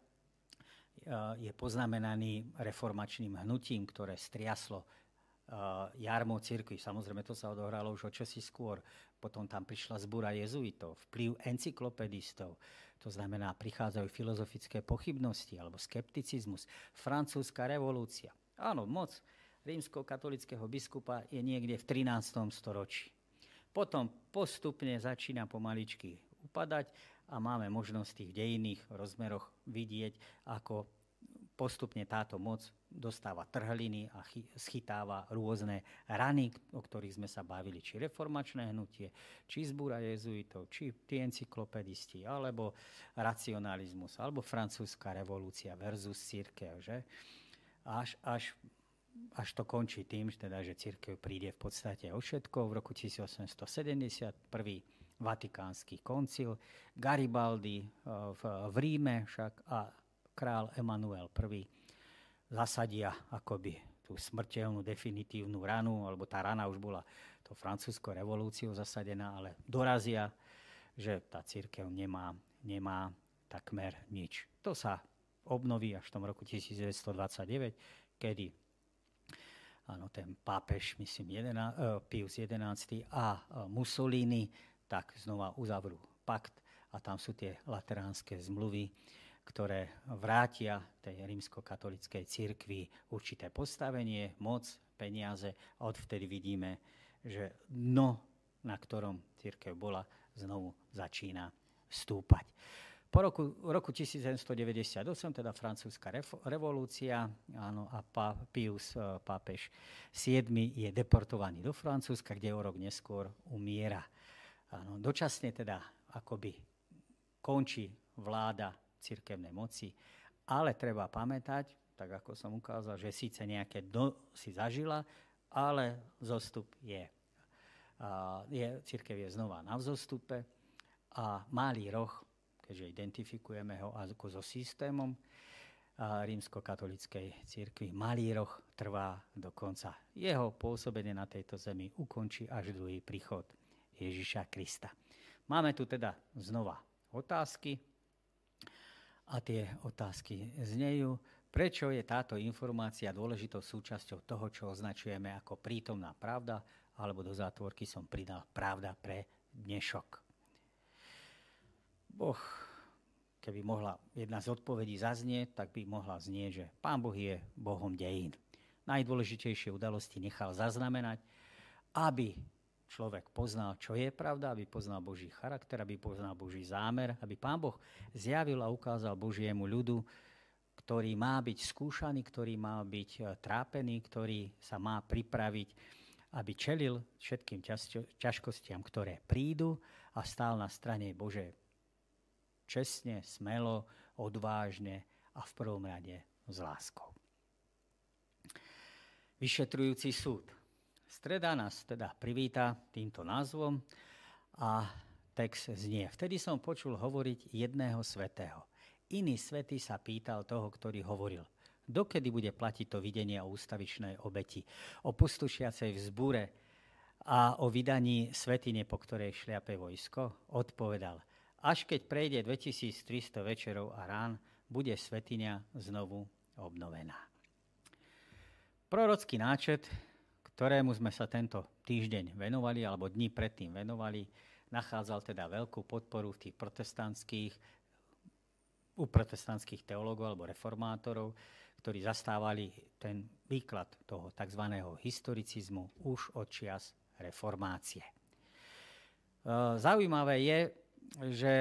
uh, je poznamenaný reformačným hnutím, ktoré striaslo uh, jarmo cirkvi. Samozrejme, to sa odohralo už o čosi skôr. Potom tam prišla zbúra jezuitov, vplyv encyklopedistov, to znamená, prichádzajú filozofické pochybnosti alebo skepticizmus, francúzska revolúcia. Áno, moc rímskokatolického biskupa je niekde v trinástom storočí. Potom postupne začína pomaličky upadať a máme možnosť v tých dejinných rozmeroch vidieť, ako postupne táto moc dostáva trhliny a schytáva rôzne rany, o ktorých sme sa bavili, či reformačné hnutie, či zbúra jezuitov, či tí encyklopedisti, alebo racionalizmus, alebo francúzska revolúcia versus cirkev. Že? Až, až, až to končí tým, teda, že cirkev príde v podstate o všetko. V roku tisícosemstosedemdesiat prvý Vatikánsky koncil, Garibaldi v, v Ríme však a král Emanuel prvý zasadia akoby tú smrteľnú definitívnu ranu, alebo tá rana už bola to francúzskou revolúciou zasadená, ale dorazia, že tá cirkev nemá, nemá takmer nič. To sa obnoví až v tom roku tisícdeväťstodvadsaťdeväť, kedy áno, ten pápež, myslím, jedená, Pius jedenásty a Mussolini tak znova uzavrú pakt a tam sú tie lateránske zmluvy, ktoré vrátia tej rímskokatolíckej cirkvi určité postavenie, moc, peniaze a odvtedy vidíme, že dno, na ktorom cirkev bola, znovu začína stúpať. Po roku, roku tisícsedemstodeväťdesiatosem, teda francúzska revolúcia, áno, a pá, Pius, pápež siedmy je deportovaný do Francúzska, kde o rok neskôr umiera. Áno, dočasne teda akoby končí vláda cirkevnej moci, ale treba pamätať, tak ako som ukázal, že síce nejaké dno si zažila, ale zostup je. je cirkev je znova na vzostupe a malý roh, keďže identifikujeme ho ako so systémom rímskokatolíckej cirkvi, malý roh trvá do konca. Jeho pôsobenie na tejto zemi ukončí až druhý príchod Ježiša Krista. Máme tu teda znova otázky, a tie otázky znejú, prečo je táto informácia dôležitou súčasťou toho, čo označujeme ako prítomná pravda, alebo do zátvorky som pridal pravda pre dnešok. Boh keby mohla jedna z odpovedí zaznieť, tak by mohla znieť, že Pán Boh je Bohom dejín. Najdôležitejšie udalosti nechal zaznamenať, aby človek poznal, čo je pravda, aby poznal Boží charakter, aby poznal Boží zámer, aby Pán Boh zjavil a ukázal Božiemu ľudu, ktorý má byť skúšaný, ktorý má byť trápený, ktorý sa má pripraviť, aby čelil všetkým ťažkostiam, ktoré prídu a stál na strane Bože čestne, smelo, odvážne a v prvom rade s láskou. Vyšetrujúci súd. Streda nás teda privíta týmto názvom a text znie. Vtedy som počul hovoriť jedného svätého. Iný svätý sa pýtal toho, ktorý hovoril. Dokedy bude platiť to videnie o ústavičnej obeti, o pustošiacej vzbúre a o vydaní svätyne, po ktorej šliape vojsko? Odpovedal. Až keď prejde dvetisíctristo večerov a rán, bude svätyňa znovu obnovená. Prorocký náčet, ktorému sme sa tento týždeň venovali, alebo dní predtým venovali, nachádzal teda veľkú podporu v tých protestantských, u protestantských teológov alebo reformátorov, ktorí zastávali ten výklad toho tzv. Historicizmu už od čias reformácie. Zaujímavé je, že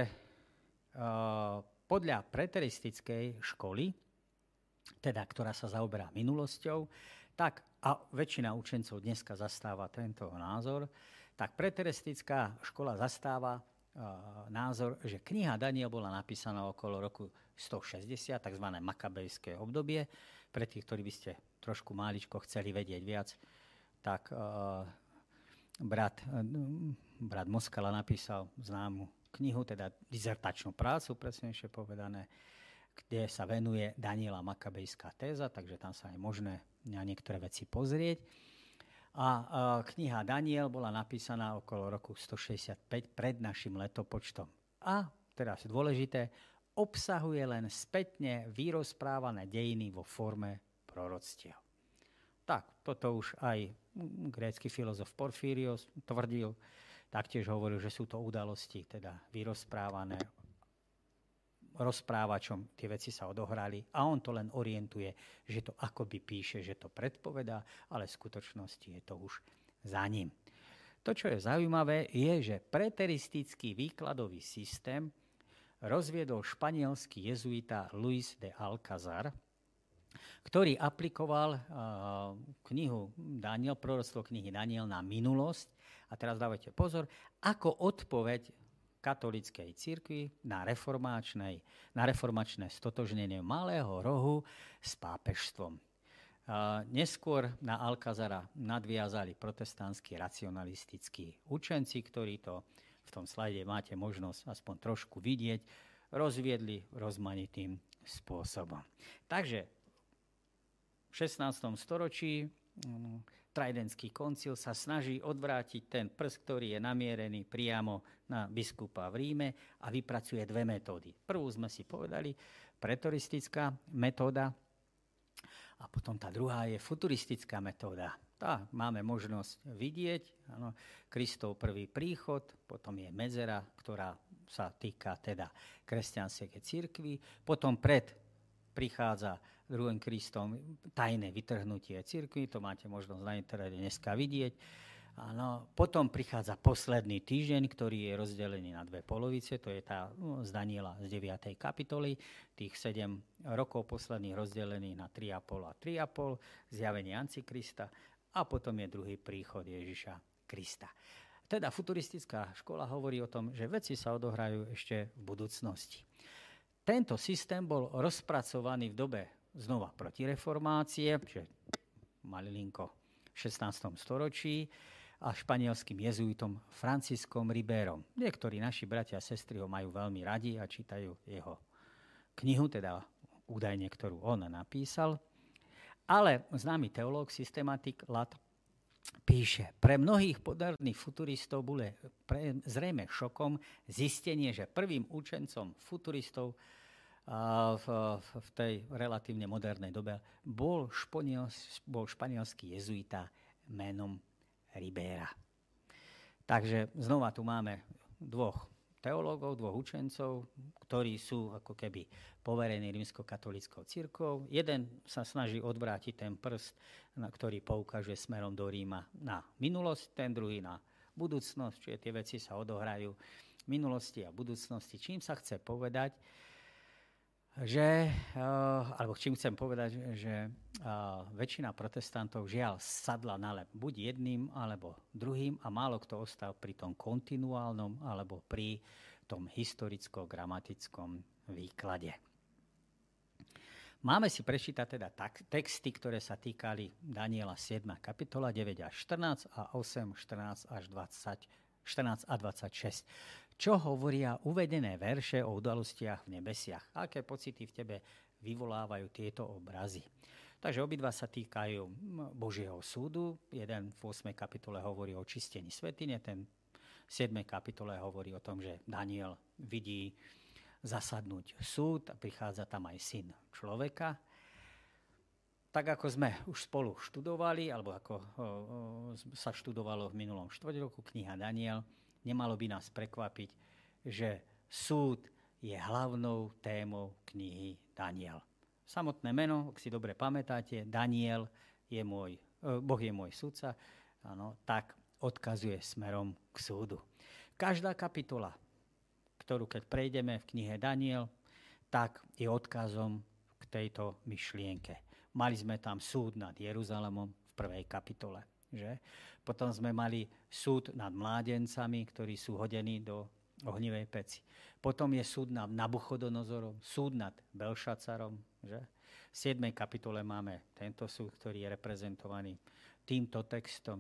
podľa preteristickej školy, teda ktorá sa zaoberá minulosťou, tak, a väčšina učencov dneska zastáva tento názor, tak preteristická škola zastáva uh, názor, že kniha Daniel bola napísaná okolo roku stošesťdesiat, tzv. Makabejské obdobie. Pre tých, ktorí by ste trošku máličko chceli vedieť viac, tak uh, brat, uh, brat Moskala napísal známu knihu, teda dizertačnú prácu, presnejšie povedané, kde sa venuje Daniela Makabejská téza, takže tam sa je možné na niektoré veci pozrieť. A, a kniha Daniel bola napísaná okolo roku stošesťdesiatpäť pred našim letopočtom. A teraz dôležité, obsahuje len spätne vyrozprávané dejiny vo forme proroctiev. Tak, toto už aj grécky filozof Porfírios tvrdil, taktiež hovoril, že sú to udalosti, teda vyrozprávané rozprávačom tie veci sa odohrali a on to len orientuje, že to akoby píše, že to predpovedá, ale v skutočnosti je to už za ním. To, čo je zaujímavé, je, že preteristický výkladový systém rozviedol španielský jezuita Luis de Alcázar, ktorý aplikoval uh, knihu Daniel, proroctvo knihy Daniel na minulosť. A teraz dávajte pozor, ako odpoveď katolíckej cirkvi na, na reformačné stotožnenie malého rohu s pápežstvom. Uh, neskôr na Alcázara nadviazali protestantskí racionalistickí učenci, ktorí to v tom slajde máte možnosť aspoň trošku vidieť, rozviedli rozmanitým spôsobom. Takže v šestnástom storočí um, Tridentský koncil sa snaží odvrátiť ten prst, ktorý je namierený priamo na biskupa v Ríme a vypracuje dve metódy. Prvú sme si povedali, preteristická metóda a potom tá druhá je futuristická metóda. Tá máme možnosť vidieť, áno, Kristov prvý príchod, potom je medzera, ktorá sa týka teda kresťanskej cirkvi, potom pred prichádza druhým Kristom tajné vytrhnutie cirkvi, to máte možnosť na internete dneska vidieť. Áno, potom prichádza posledný týždeň, ktorý je rozdelený na dve polovice, to je tá no, z Daniela z deviatej kapitoly, tých sedem rokov posledných rozdelených na tri a pol a tri a pol, zjavenie Antikrista a potom je druhý príchod Ježiša Krista. Teda futuristická škola hovorí o tom, že veci sa odohrajú ešte v budúcnosti. Tento systém bol rozpracovaný v dobe znova protireformácie, čiže malilinko v šestnástom storočí, a španielským jezuitom Franciskom Ribérom. Niektorí naši bratia a sestry ho majú veľmi radi a čítajú jeho knihu, teda údajne, ktorú on napísal. Ale známy teológ, systematik Lat píše, pre mnohých moderných futuristov bude pre, zrejme šokom zistenie, že prvým učencom futuristov a v, v tej relatívne modernej dobe bol, španiels, bol španielský jezuita menom Ribera. Takže znova tu máme dvoch teológov, dvoch učencov, ktorí sú ako keby poverení rímskokatolíckou cirkvou. Jeden sa snaží odvrátiť ten prst, na ktorý poukáže smerom do Ríma na minulosť, ten druhý na budúcnosť, čiže tie veci sa odohrajú v minulosti a budúcnosti. Čím sa chce povedať, že, alebo čím chcem povedať, že väčšina protestantov žiaľ sadla na lep buď jedným, alebo druhým a málo kto ostal pri tom kontinuálnom, alebo pri tom historicko-gramatickom výklade. Máme si prečítať teda tak, texty, ktoré sa týkali Daniela siedma kapitola deväť až štrnásť a osem, štrnásť až dvadsať, štrnásť a dvadsaťšesť. Čo hovoria uvedené verše o udalostiach v nebesiach? Aké pocity v tebe vyvolávajú tieto obrazy? Takže obidva sa týkajú Božieho súdu. Jeden v ôsmej kapitole hovorí o čistení svätyne, ten v siedmej kapitole hovorí o tom, že Daniel vidí zasadnúť súd a prichádza tam aj syn človeka. Tak ako sme už spolu študovali, alebo ako o, o, sa študovalo v minulom štvrťroku kniha Daniel, nemalo by nás prekvapiť, že súd je hlavnou témou knihy Daniel. Samotné meno, ak si dobre pamätáte, Daniel je môj, Boh je môj sudca, áno, tak odkazuje smerom k súdu. Každá kapitola, ktorú keď prejdeme v knihe Daniel, tak je odkazom k tejto myšlienke. Mali sme tam súd nad Jeruzalémom v prvej kapitole. Že? Potom sme mali súd nad mládencami, ktorí sú hodení do ohnivej peci. Potom je súd nad Nabuchodonozorom, súd nad Belšacarom. Že? V siedmej kapitole máme tento súd, ktorý je reprezentovaný týmto textom.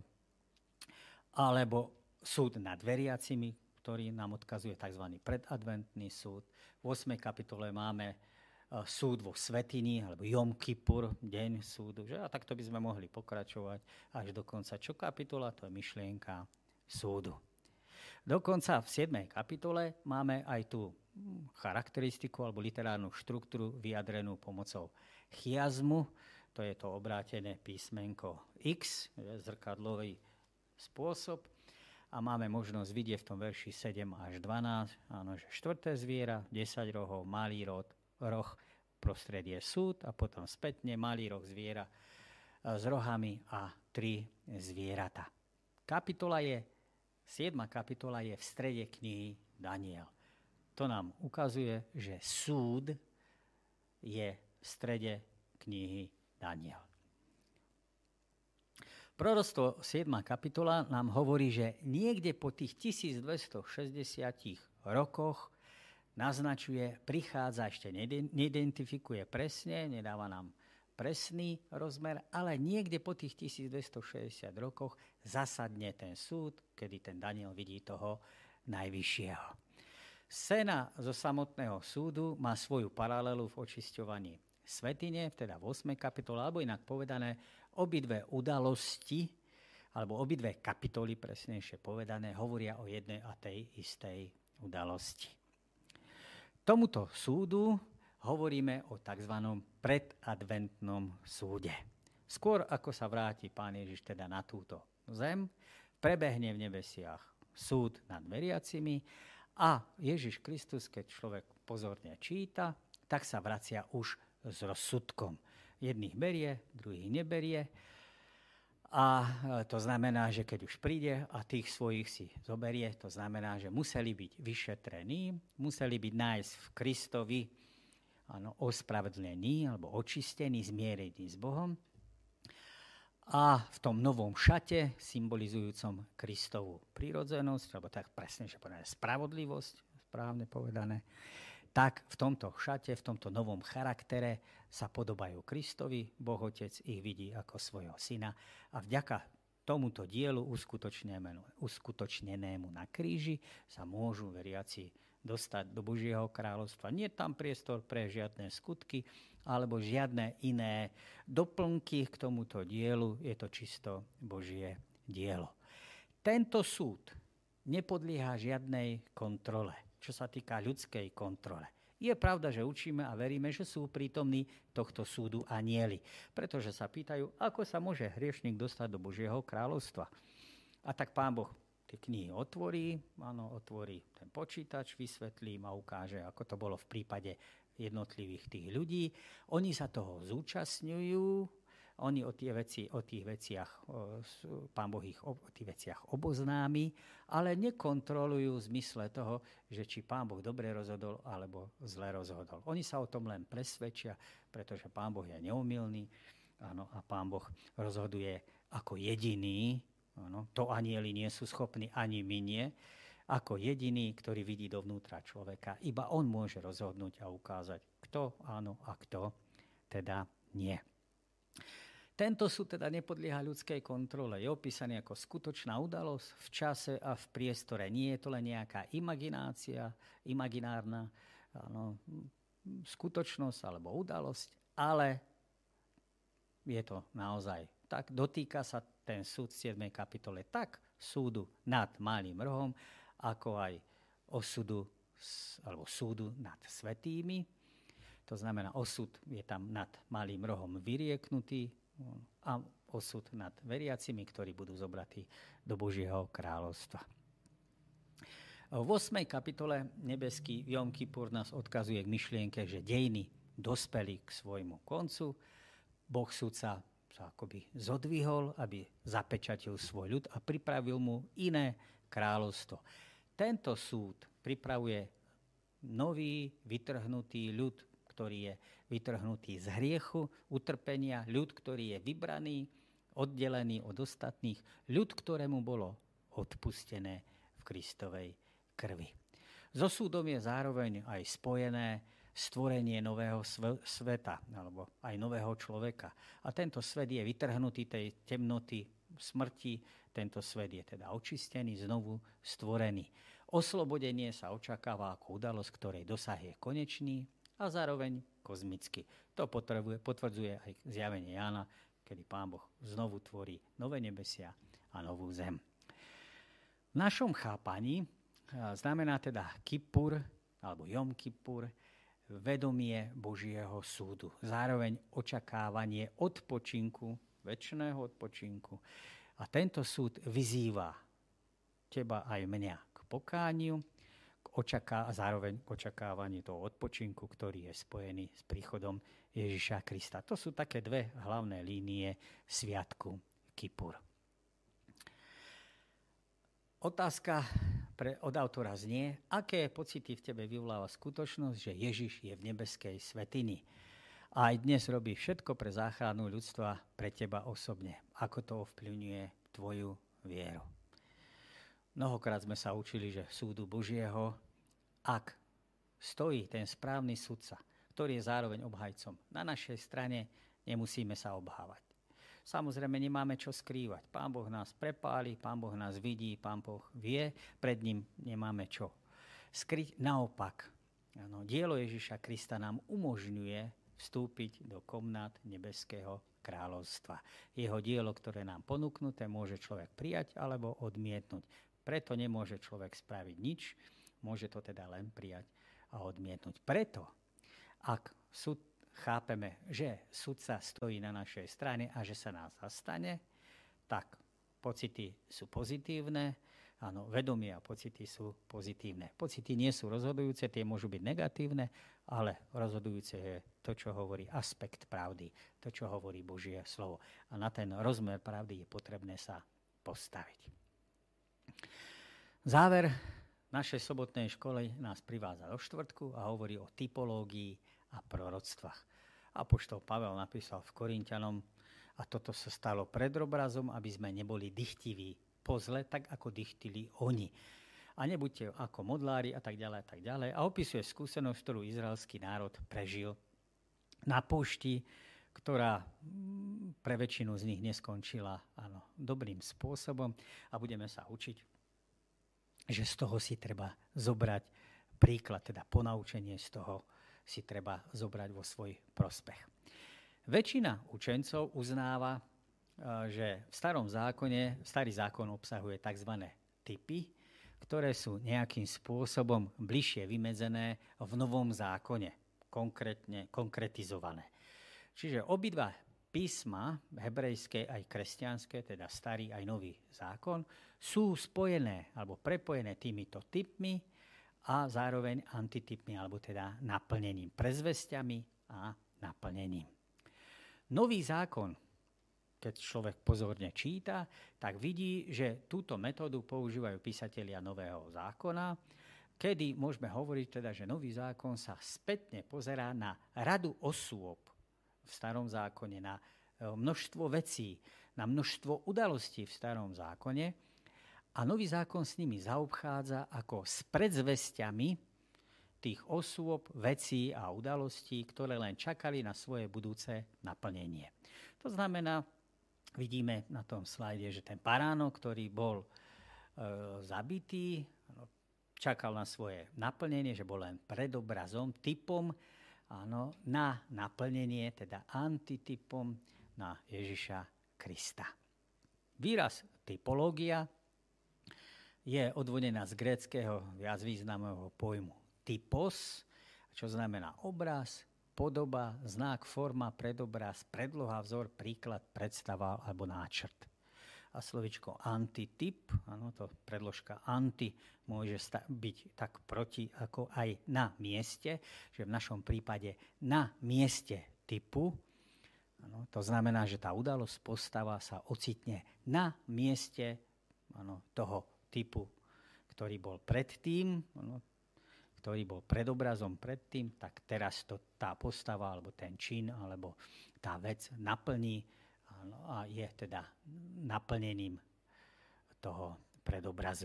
Alebo súd nad veriacimi, ktorý nám odkazuje tzv. Predadventný súd. V ôsmej kapitole máme súd vo svätyni, alebo Jom Kippur, deň súdu. Že? A takto by sme mohli pokračovať až do konca. Čo kapitola? To je myšlienka súdu. Dokonca v siedmej kapitole máme aj tú charakteristiku alebo literárnu štruktúru vyjadrenú pomocou chiazmu. To je to obrátené písmenko X, zrkadlový spôsob. A máme možnosť vidieť v tom verši sedem až dvanásť, áno, že štvrté zviera, desať rohov, malý rod, roh, prostred je súd a potom spätne malý roh zviera s rohami a tri zvieratá. Kapitola je, siedma kapitola je v strede knihy Daniel. To nám ukazuje, že súd je v strede knihy Daniel. Proroctvo siedma kapitola nám hovorí, že niekde po tých tisícdvestošesťdesiat rokoch naznačuje, prichádza, ešte neidentifikuje presne, nedáva nám presný rozmer, ale niekde po tých tisícdvestošesťdesiat rokoch zasadne ten súd, kedy ten Daniel vidí toho najvyššieho. Scéna zo samotného súdu má svoju paralelu v očisťovaní svätyne, teda v ôsmej kapitole, alebo inak povedané, obidve udalosti, alebo obidve kapitoly, presnejšie povedané, hovoria o jednej a tej istej udalosti. Tomuto súdu hovoríme o tzv. Predadventnom súde. Skôr ako sa vráti Pán Ježiš teda na túto zem, prebehne v nebesiach súd nad veriacimi a Ježiš Kristus, keď človek pozorne číta, tak sa vracia už s rozsudkom. Jedných berie, druhých neberie. A to znamená, že keď už príde a tých svojich si zoberie, to znamená, že museli byť vyšetrení, museli byť nájsť v Kristovi áno, ospravedlnení alebo očistení, zmierení s Bohom. A v tom novom šate, symbolizujúcom Kristovú prirodzenosť, alebo tak presne, že povedané spravodlivosť, správne povedané, tak v tomto šate, v tomto novom charaktere sa podobajú Kristovi, Boh Otec ich vidí ako svojho syna a vďaka tomuto dielu uskutočnenému na kríži sa môžu veriaci dostať do Božieho kráľovstva. Nie je tam priestor pre žiadne skutky alebo žiadne iné doplnky k tomuto dielu, je to čisto Božie dielo. Tento súd nepodlieha žiadnej kontrole, čo sa týka ľudskej kontrole. Je pravda, že učíme a veríme, že sú prítomní tohto súdu anjeli, pretože sa pýtajú, ako sa môže hriešnik dostať do Božieho kráľovstva. A tak Pán Boh tie knihy otvorí, áno, otvorí ten počítač, vysvetlí a ukáže, ako to bolo v prípade jednotlivých tých ľudí. Oni sa toho zúčastňujú, oni o, tie veci, o tých veciach, o, Pán Boh ich o, o tých veciach oboznámi, ale nekontrolujú v zmysle toho, že či Pán Boh dobre rozhodol, alebo zle rozhodol. Oni sa o tom len presvedčia, pretože Pán Boh je neomylný, áno, a Pán Boh rozhoduje ako jediný, áno, to anjeli nie sú schopní, ani my nie, ako jediný, ktorý vidí dovnútra človeka. Iba on môže rozhodnúť a ukázať, kto áno a kto teda nie. Tento súd teda nepodlieha ľudskej kontrole. Je opísaný ako skutočná udalosť v čase a v priestore. Nie je to len nejaká imaginácia, imaginárna áno, skutočnosť alebo udalosť, ale je to naozaj tak. Dotýka sa ten súd v siedmej kapitole tak súdu nad Malým rohom, ako aj osudu alebo súdu nad svätými. To znamená, osud je tam nad Malým rohom vyrieknutý a osud nad veriacimi, ktorí budú zobratí do Božieho kráľovstva. V osiemej kapitole nebeský Jom Kipur nás odkazuje k myšlienke, že dejiny dospeli k svojmu koncu. Boh sudca sa akoby zodvihol, aby zapečatil svoj ľud a pripravil mu iné kráľovstvo. Tento súd pripravuje nový, vytrhnutý ľud, ktorý je vytrhnutý z hriechu, utrpenia, ľud, ktorý je vybraný, oddelený od ostatných, ľud, ktorému bolo odpustené v Kristovej krvi. So súdom je zároveň aj spojené stvorenie nového sveta, alebo aj nového človeka. A tento svet je vytrhnutý tej temnoty smrti, tento svet je teda očistený, znovu stvorený. Oslobodenie sa očakáva ako udalosť, ktorej dosah je konečný a zároveň kozmický. To potvrdzuje aj zjavenie Jána, kedy Pán Boh znovu tvorí nové nebesia a novú zem. V našom chápaní znamená teda Kipur, alebo Jom Kipur, vedomie Božieho súdu. Zároveň očakávanie odpočinku, večného odpočinku. A tento súd vyzýva teba aj mňa k pokániu, k očaká- a zároveň k očakávaniu toho odpočinku, ktorý je spojený s príchodom Ježiša Krista. To sú také dve hlavné línie sviatku Kipur. Otázka pre, od autora znie, aké pocity v tebe vyvoláva skutočnosť, že Ježiš je v nebeskej svätyni. A aj dnes robí všetko pre záchranu ľudstva, pre teba osobne. Ako to ovplyvňuje tvoju vieru. Mnohokrát sme sa učili, že súdu Božieho, ak stojí ten správny sudca, ktorý je zároveň obhajcom, na našej strane nemusíme sa obhávať. Samozrejme nemáme čo skrývať. Pán Boh nás prepáli, Pán Boh nás vidí, Pán Boh vie, pred ním nemáme čo skryť. Naopak, ano, dielo Ježiša Krista nám umožňuje vstúpiť do komnát nebeského kráľovstva. Jeho dielo, ktoré nám ponúknuté, môže človek prijať alebo odmietnúť. Preto nemôže človek spraviť nič, môže to teda len prijať a odmietnúť. Preto, ak súd chápeme, že sudca stojí na našej strane a že sa nás zastane, tak pocity sú pozitívne, áno, vedomie a pocity sú pozitívne. Pocity nie sú rozhodujúce, tie môžu byť negatívne, ale rozhodujúce je to, čo hovorí aspekt pravdy, to, čo hovorí Božie slovo. A na ten rozmer pravdy je potrebné sa postaviť. Záver našej sobotnej školy nás privádza do štvrtku a hovorí o typológii a proroctvách. Apoštol Pavel napísal v Korinťanom, a toto sa stalo pred obrazom, aby sme neboli dychtiví po zle, tak ako dychtili oni. A nebuďte ako modlári a tak ďalej a tak ďalej. A opisuje skúsenosť, ktorú izraelský národ prežil na púšti, ktorá pre väčšinu z nich neskončila áno, dobrým spôsobom. A budeme sa učiť, že z toho si treba zobrať príklad, teda ponaučenie z toho si treba zobrať vo svoj prospech. Väčšina učencov uznáva, že v starom zákone, starý zákon obsahuje tzv. Typy, ktoré sú nejakým spôsobom bližšie vymedzené v novom zákone, konkrétne konkretizované. Čiže obidva písma, hebrejské aj kresťanské, teda starý aj nový zákon, sú spojené alebo prepojené týmito typmi a zároveň antitypmi, alebo teda naplnením, prezvestiami a naplnením. Nový zákon, keď človek pozorne číta, tak vidí, že túto metódu používajú písatelia Nového zákona, kedy môžeme hovoriť teda, že Nový zákon sa spätne pozerá na radu osôb v Starom zákone, na množstvo vecí, na množstvo udalostí v Starom zákone a Nový zákon s nimi zaobchádza ako s predzvestiami tých osôb, vecí a udalostí, ktoré len čakali na svoje budúce naplnenie. To znamená, vidíme na tom slajde, že ten baránok, ktorý bol e, zabitý, čakal na svoje naplnenie, že bol len predobrazom, typom áno, na naplnenie, teda antitypom na Ježiša Krista. Výraz typológia je odvodená z gréckeho viacvýznamového pojmu typos, čo znamená obraz, podoba, znak, forma, predobraz, predloha, vzor, príklad, predstava alebo náčrt. A slovičko antityp, áno, to predložka anti môže sta- byť tak proti ako aj na mieste, že v našom prípade na mieste typu, áno, to znamená, že tá udalosť, postava sa ocitne na mieste áno, toho typu, ktorý bol predtým, áno, ktorý bol predobrazom predtým, tak teraz to tá postava alebo ten čin alebo tá vec naplní a je teda naplnením toho predobrazu.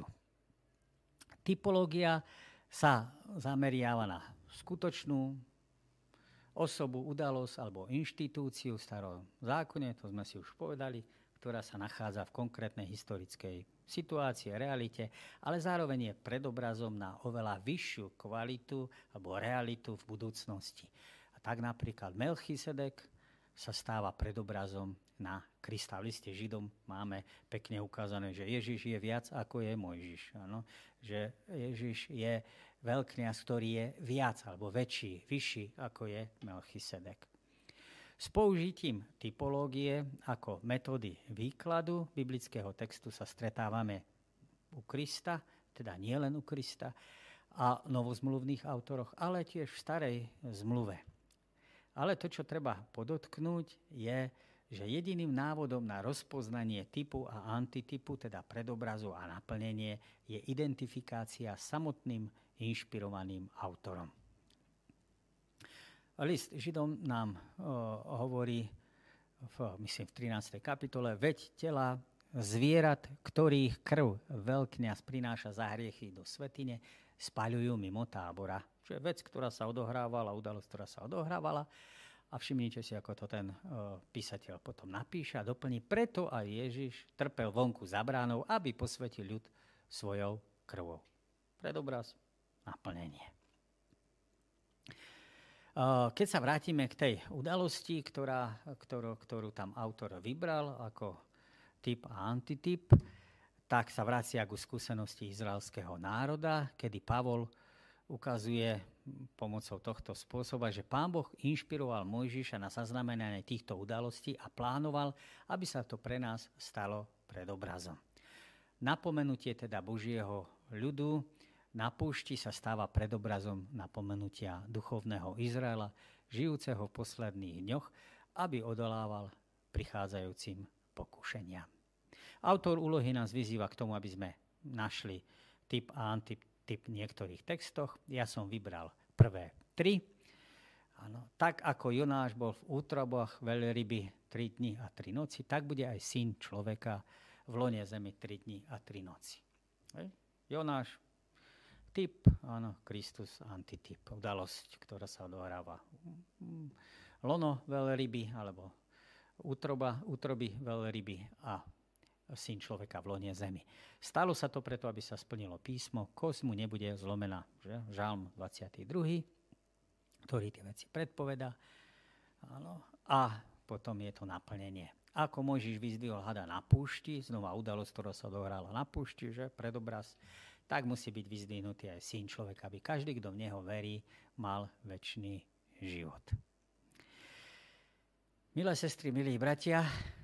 Typológia sa zameriava na skutočnú osobu, udalosť alebo inštitúciu v Starom zákone, to sme si už povedali, ktorá sa nachádza v konkrétnej historickej situácii, realite, ale zároveň je predobrazom na oveľa vyššiu kvalitu alebo realitu v budúcnosti. A tak napríklad Melchisedek sa stáva predobrazom na Krista. V liste Židom máme pekne ukázané, že Ježiš je viac ako je Mojžiš. Áno? Že Ježiš je veľkňaz, ktorý je viac alebo väčší, vyšší ako je Melchisedek. S použitím typológie ako metódy výkladu biblického textu sa stretávame u Krista, teda nie len u Krista, a novozmluvných autoroch, ale tiež v starej zmluve. Ale to, čo treba podotknúť, je, že jediným návodom na rozpoznanie typu a antitypu, teda predobrazu a naplnenie, je identifikácia samotným inšpirovaným autorom. List Židom nám o, hovorí, v, myslím v trinástej kapitole, veď tela zvierat, ktorých krv veľkňaz prináša za hriechy do svätyne, spaľujú mimo tábora. Čo je vec, ktorá sa odohrávala, udalosť, ktorá sa odohrávala. A všimnite si, ako to ten o, písateľ potom napíše a doplní. Preto aj Ježiš trpel vonku za bránou, aby posvetil ľud svojou krvou. Predobraz, naplnenie. Keď sa vrátime k tej udalosti, ktorá, ktorú, ktorú tam autor vybral ako typ a antityp, tak sa vracia ku skúsenosti izraelského národa, kedy Pavol ukazuje pomocou tohto spôsoba, že Pán Boh inšpiroval Mojžiša na zaznamenanie týchto udalostí a plánoval, aby sa to pre nás stalo predobrazom. Napomenutie teda Božieho ľudu na púšti sa stáva predobrazom napomenutia duchovného Izraela, žijúceho v posledných dňoch, aby odolával prichádzajúcim pokušeniam. Autor úlohy nás vyzýva k tomu, aby sme našli typ a antityp v niektorých textoch. Ja som vybral prvé tri. Áno, tak ako Jonáš bol v útrobách veľryby tri dni a tri noci, tak bude aj syn človeka v lone zemi tri dni a tri noci. Hej. Jonáš typ, áno, Kristus antityp, udalosť, ktorá sa odohráva. Lono veľryby, alebo útroba, útroby veľryby a syn človeka v lone zemi. Stalo sa to preto, aby sa splnilo písmo, kosť mu nebude zlomená. Že? Žalm dvadsiaty druhý, ktorý tie veci predpovedá. Áno. A potom je to naplnenie. Ako Mojžiš vyzdvihol hada na púšti, znova udalosť, ktorá sa odohrala na púšti, že predobraz, tak musí byť vyzdvihnutý aj syn človeka, aby každý, kto v neho verí, mal večný život. Milé sestry, milí bratia,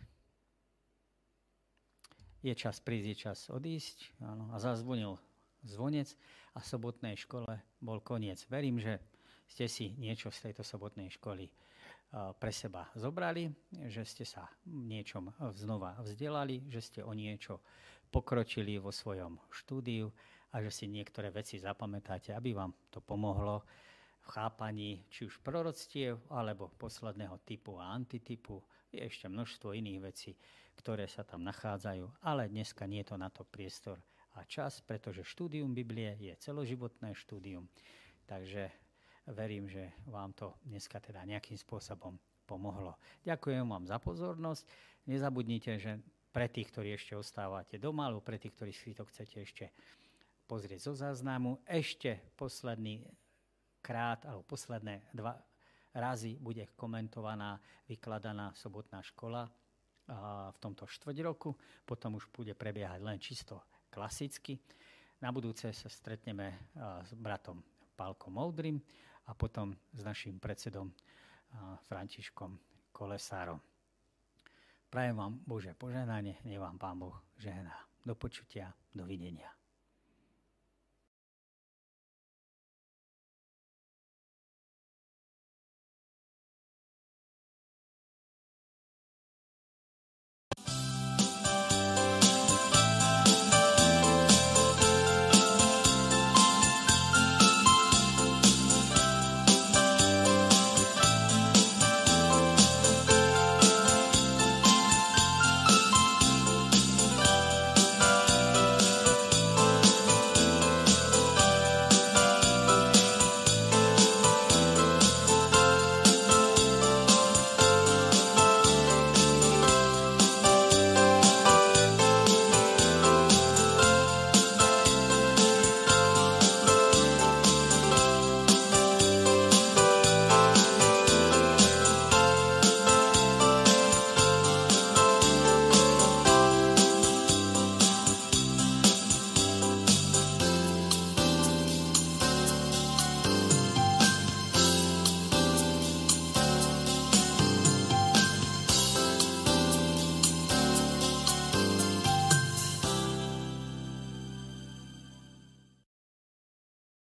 je čas prísť, je čas odísť. Áno, a zazvonil zvonec a v sobotnej škole bol koniec. Verím, že ste si niečo z tejto sobotnej školy pre seba zobrali, že ste sa v niečom znova vzdelali, že ste o niečo pokročili vo svojom štúdiu a že si niektoré veci zapamätáte, aby vám to pomohlo v chápaní či už proroctiev, alebo posledného typu a antitypu. Je ešte množstvo iných vecí, ktoré sa tam nachádzajú, ale dneska nie je to na to priestor a čas, pretože štúdium Biblie je celoživotné štúdium. Takže verím, že vám to dneska teda nejakým spôsobom pomohlo. Ďakujem vám za pozornosť. Nezabudnite, že pre tých, ktorí ešte ostávate doma, alebo pre tých, ktorí si to chcete ešte pozrieť zo záznamu, ešte posledný krát, alebo posledné dva razy bude komentovaná, vykladaná sobotná škola v tomto štvrť roku. Potom už bude prebiehať len čisto klasicky. Na budúce sa stretneme s bratom Pálkom Moudrym a potom s našim predsedom Františkom Kolesárom. Prajem vám Božie požehnanie, nech vám Pán Boh žehná. Do počutia, dovidenia.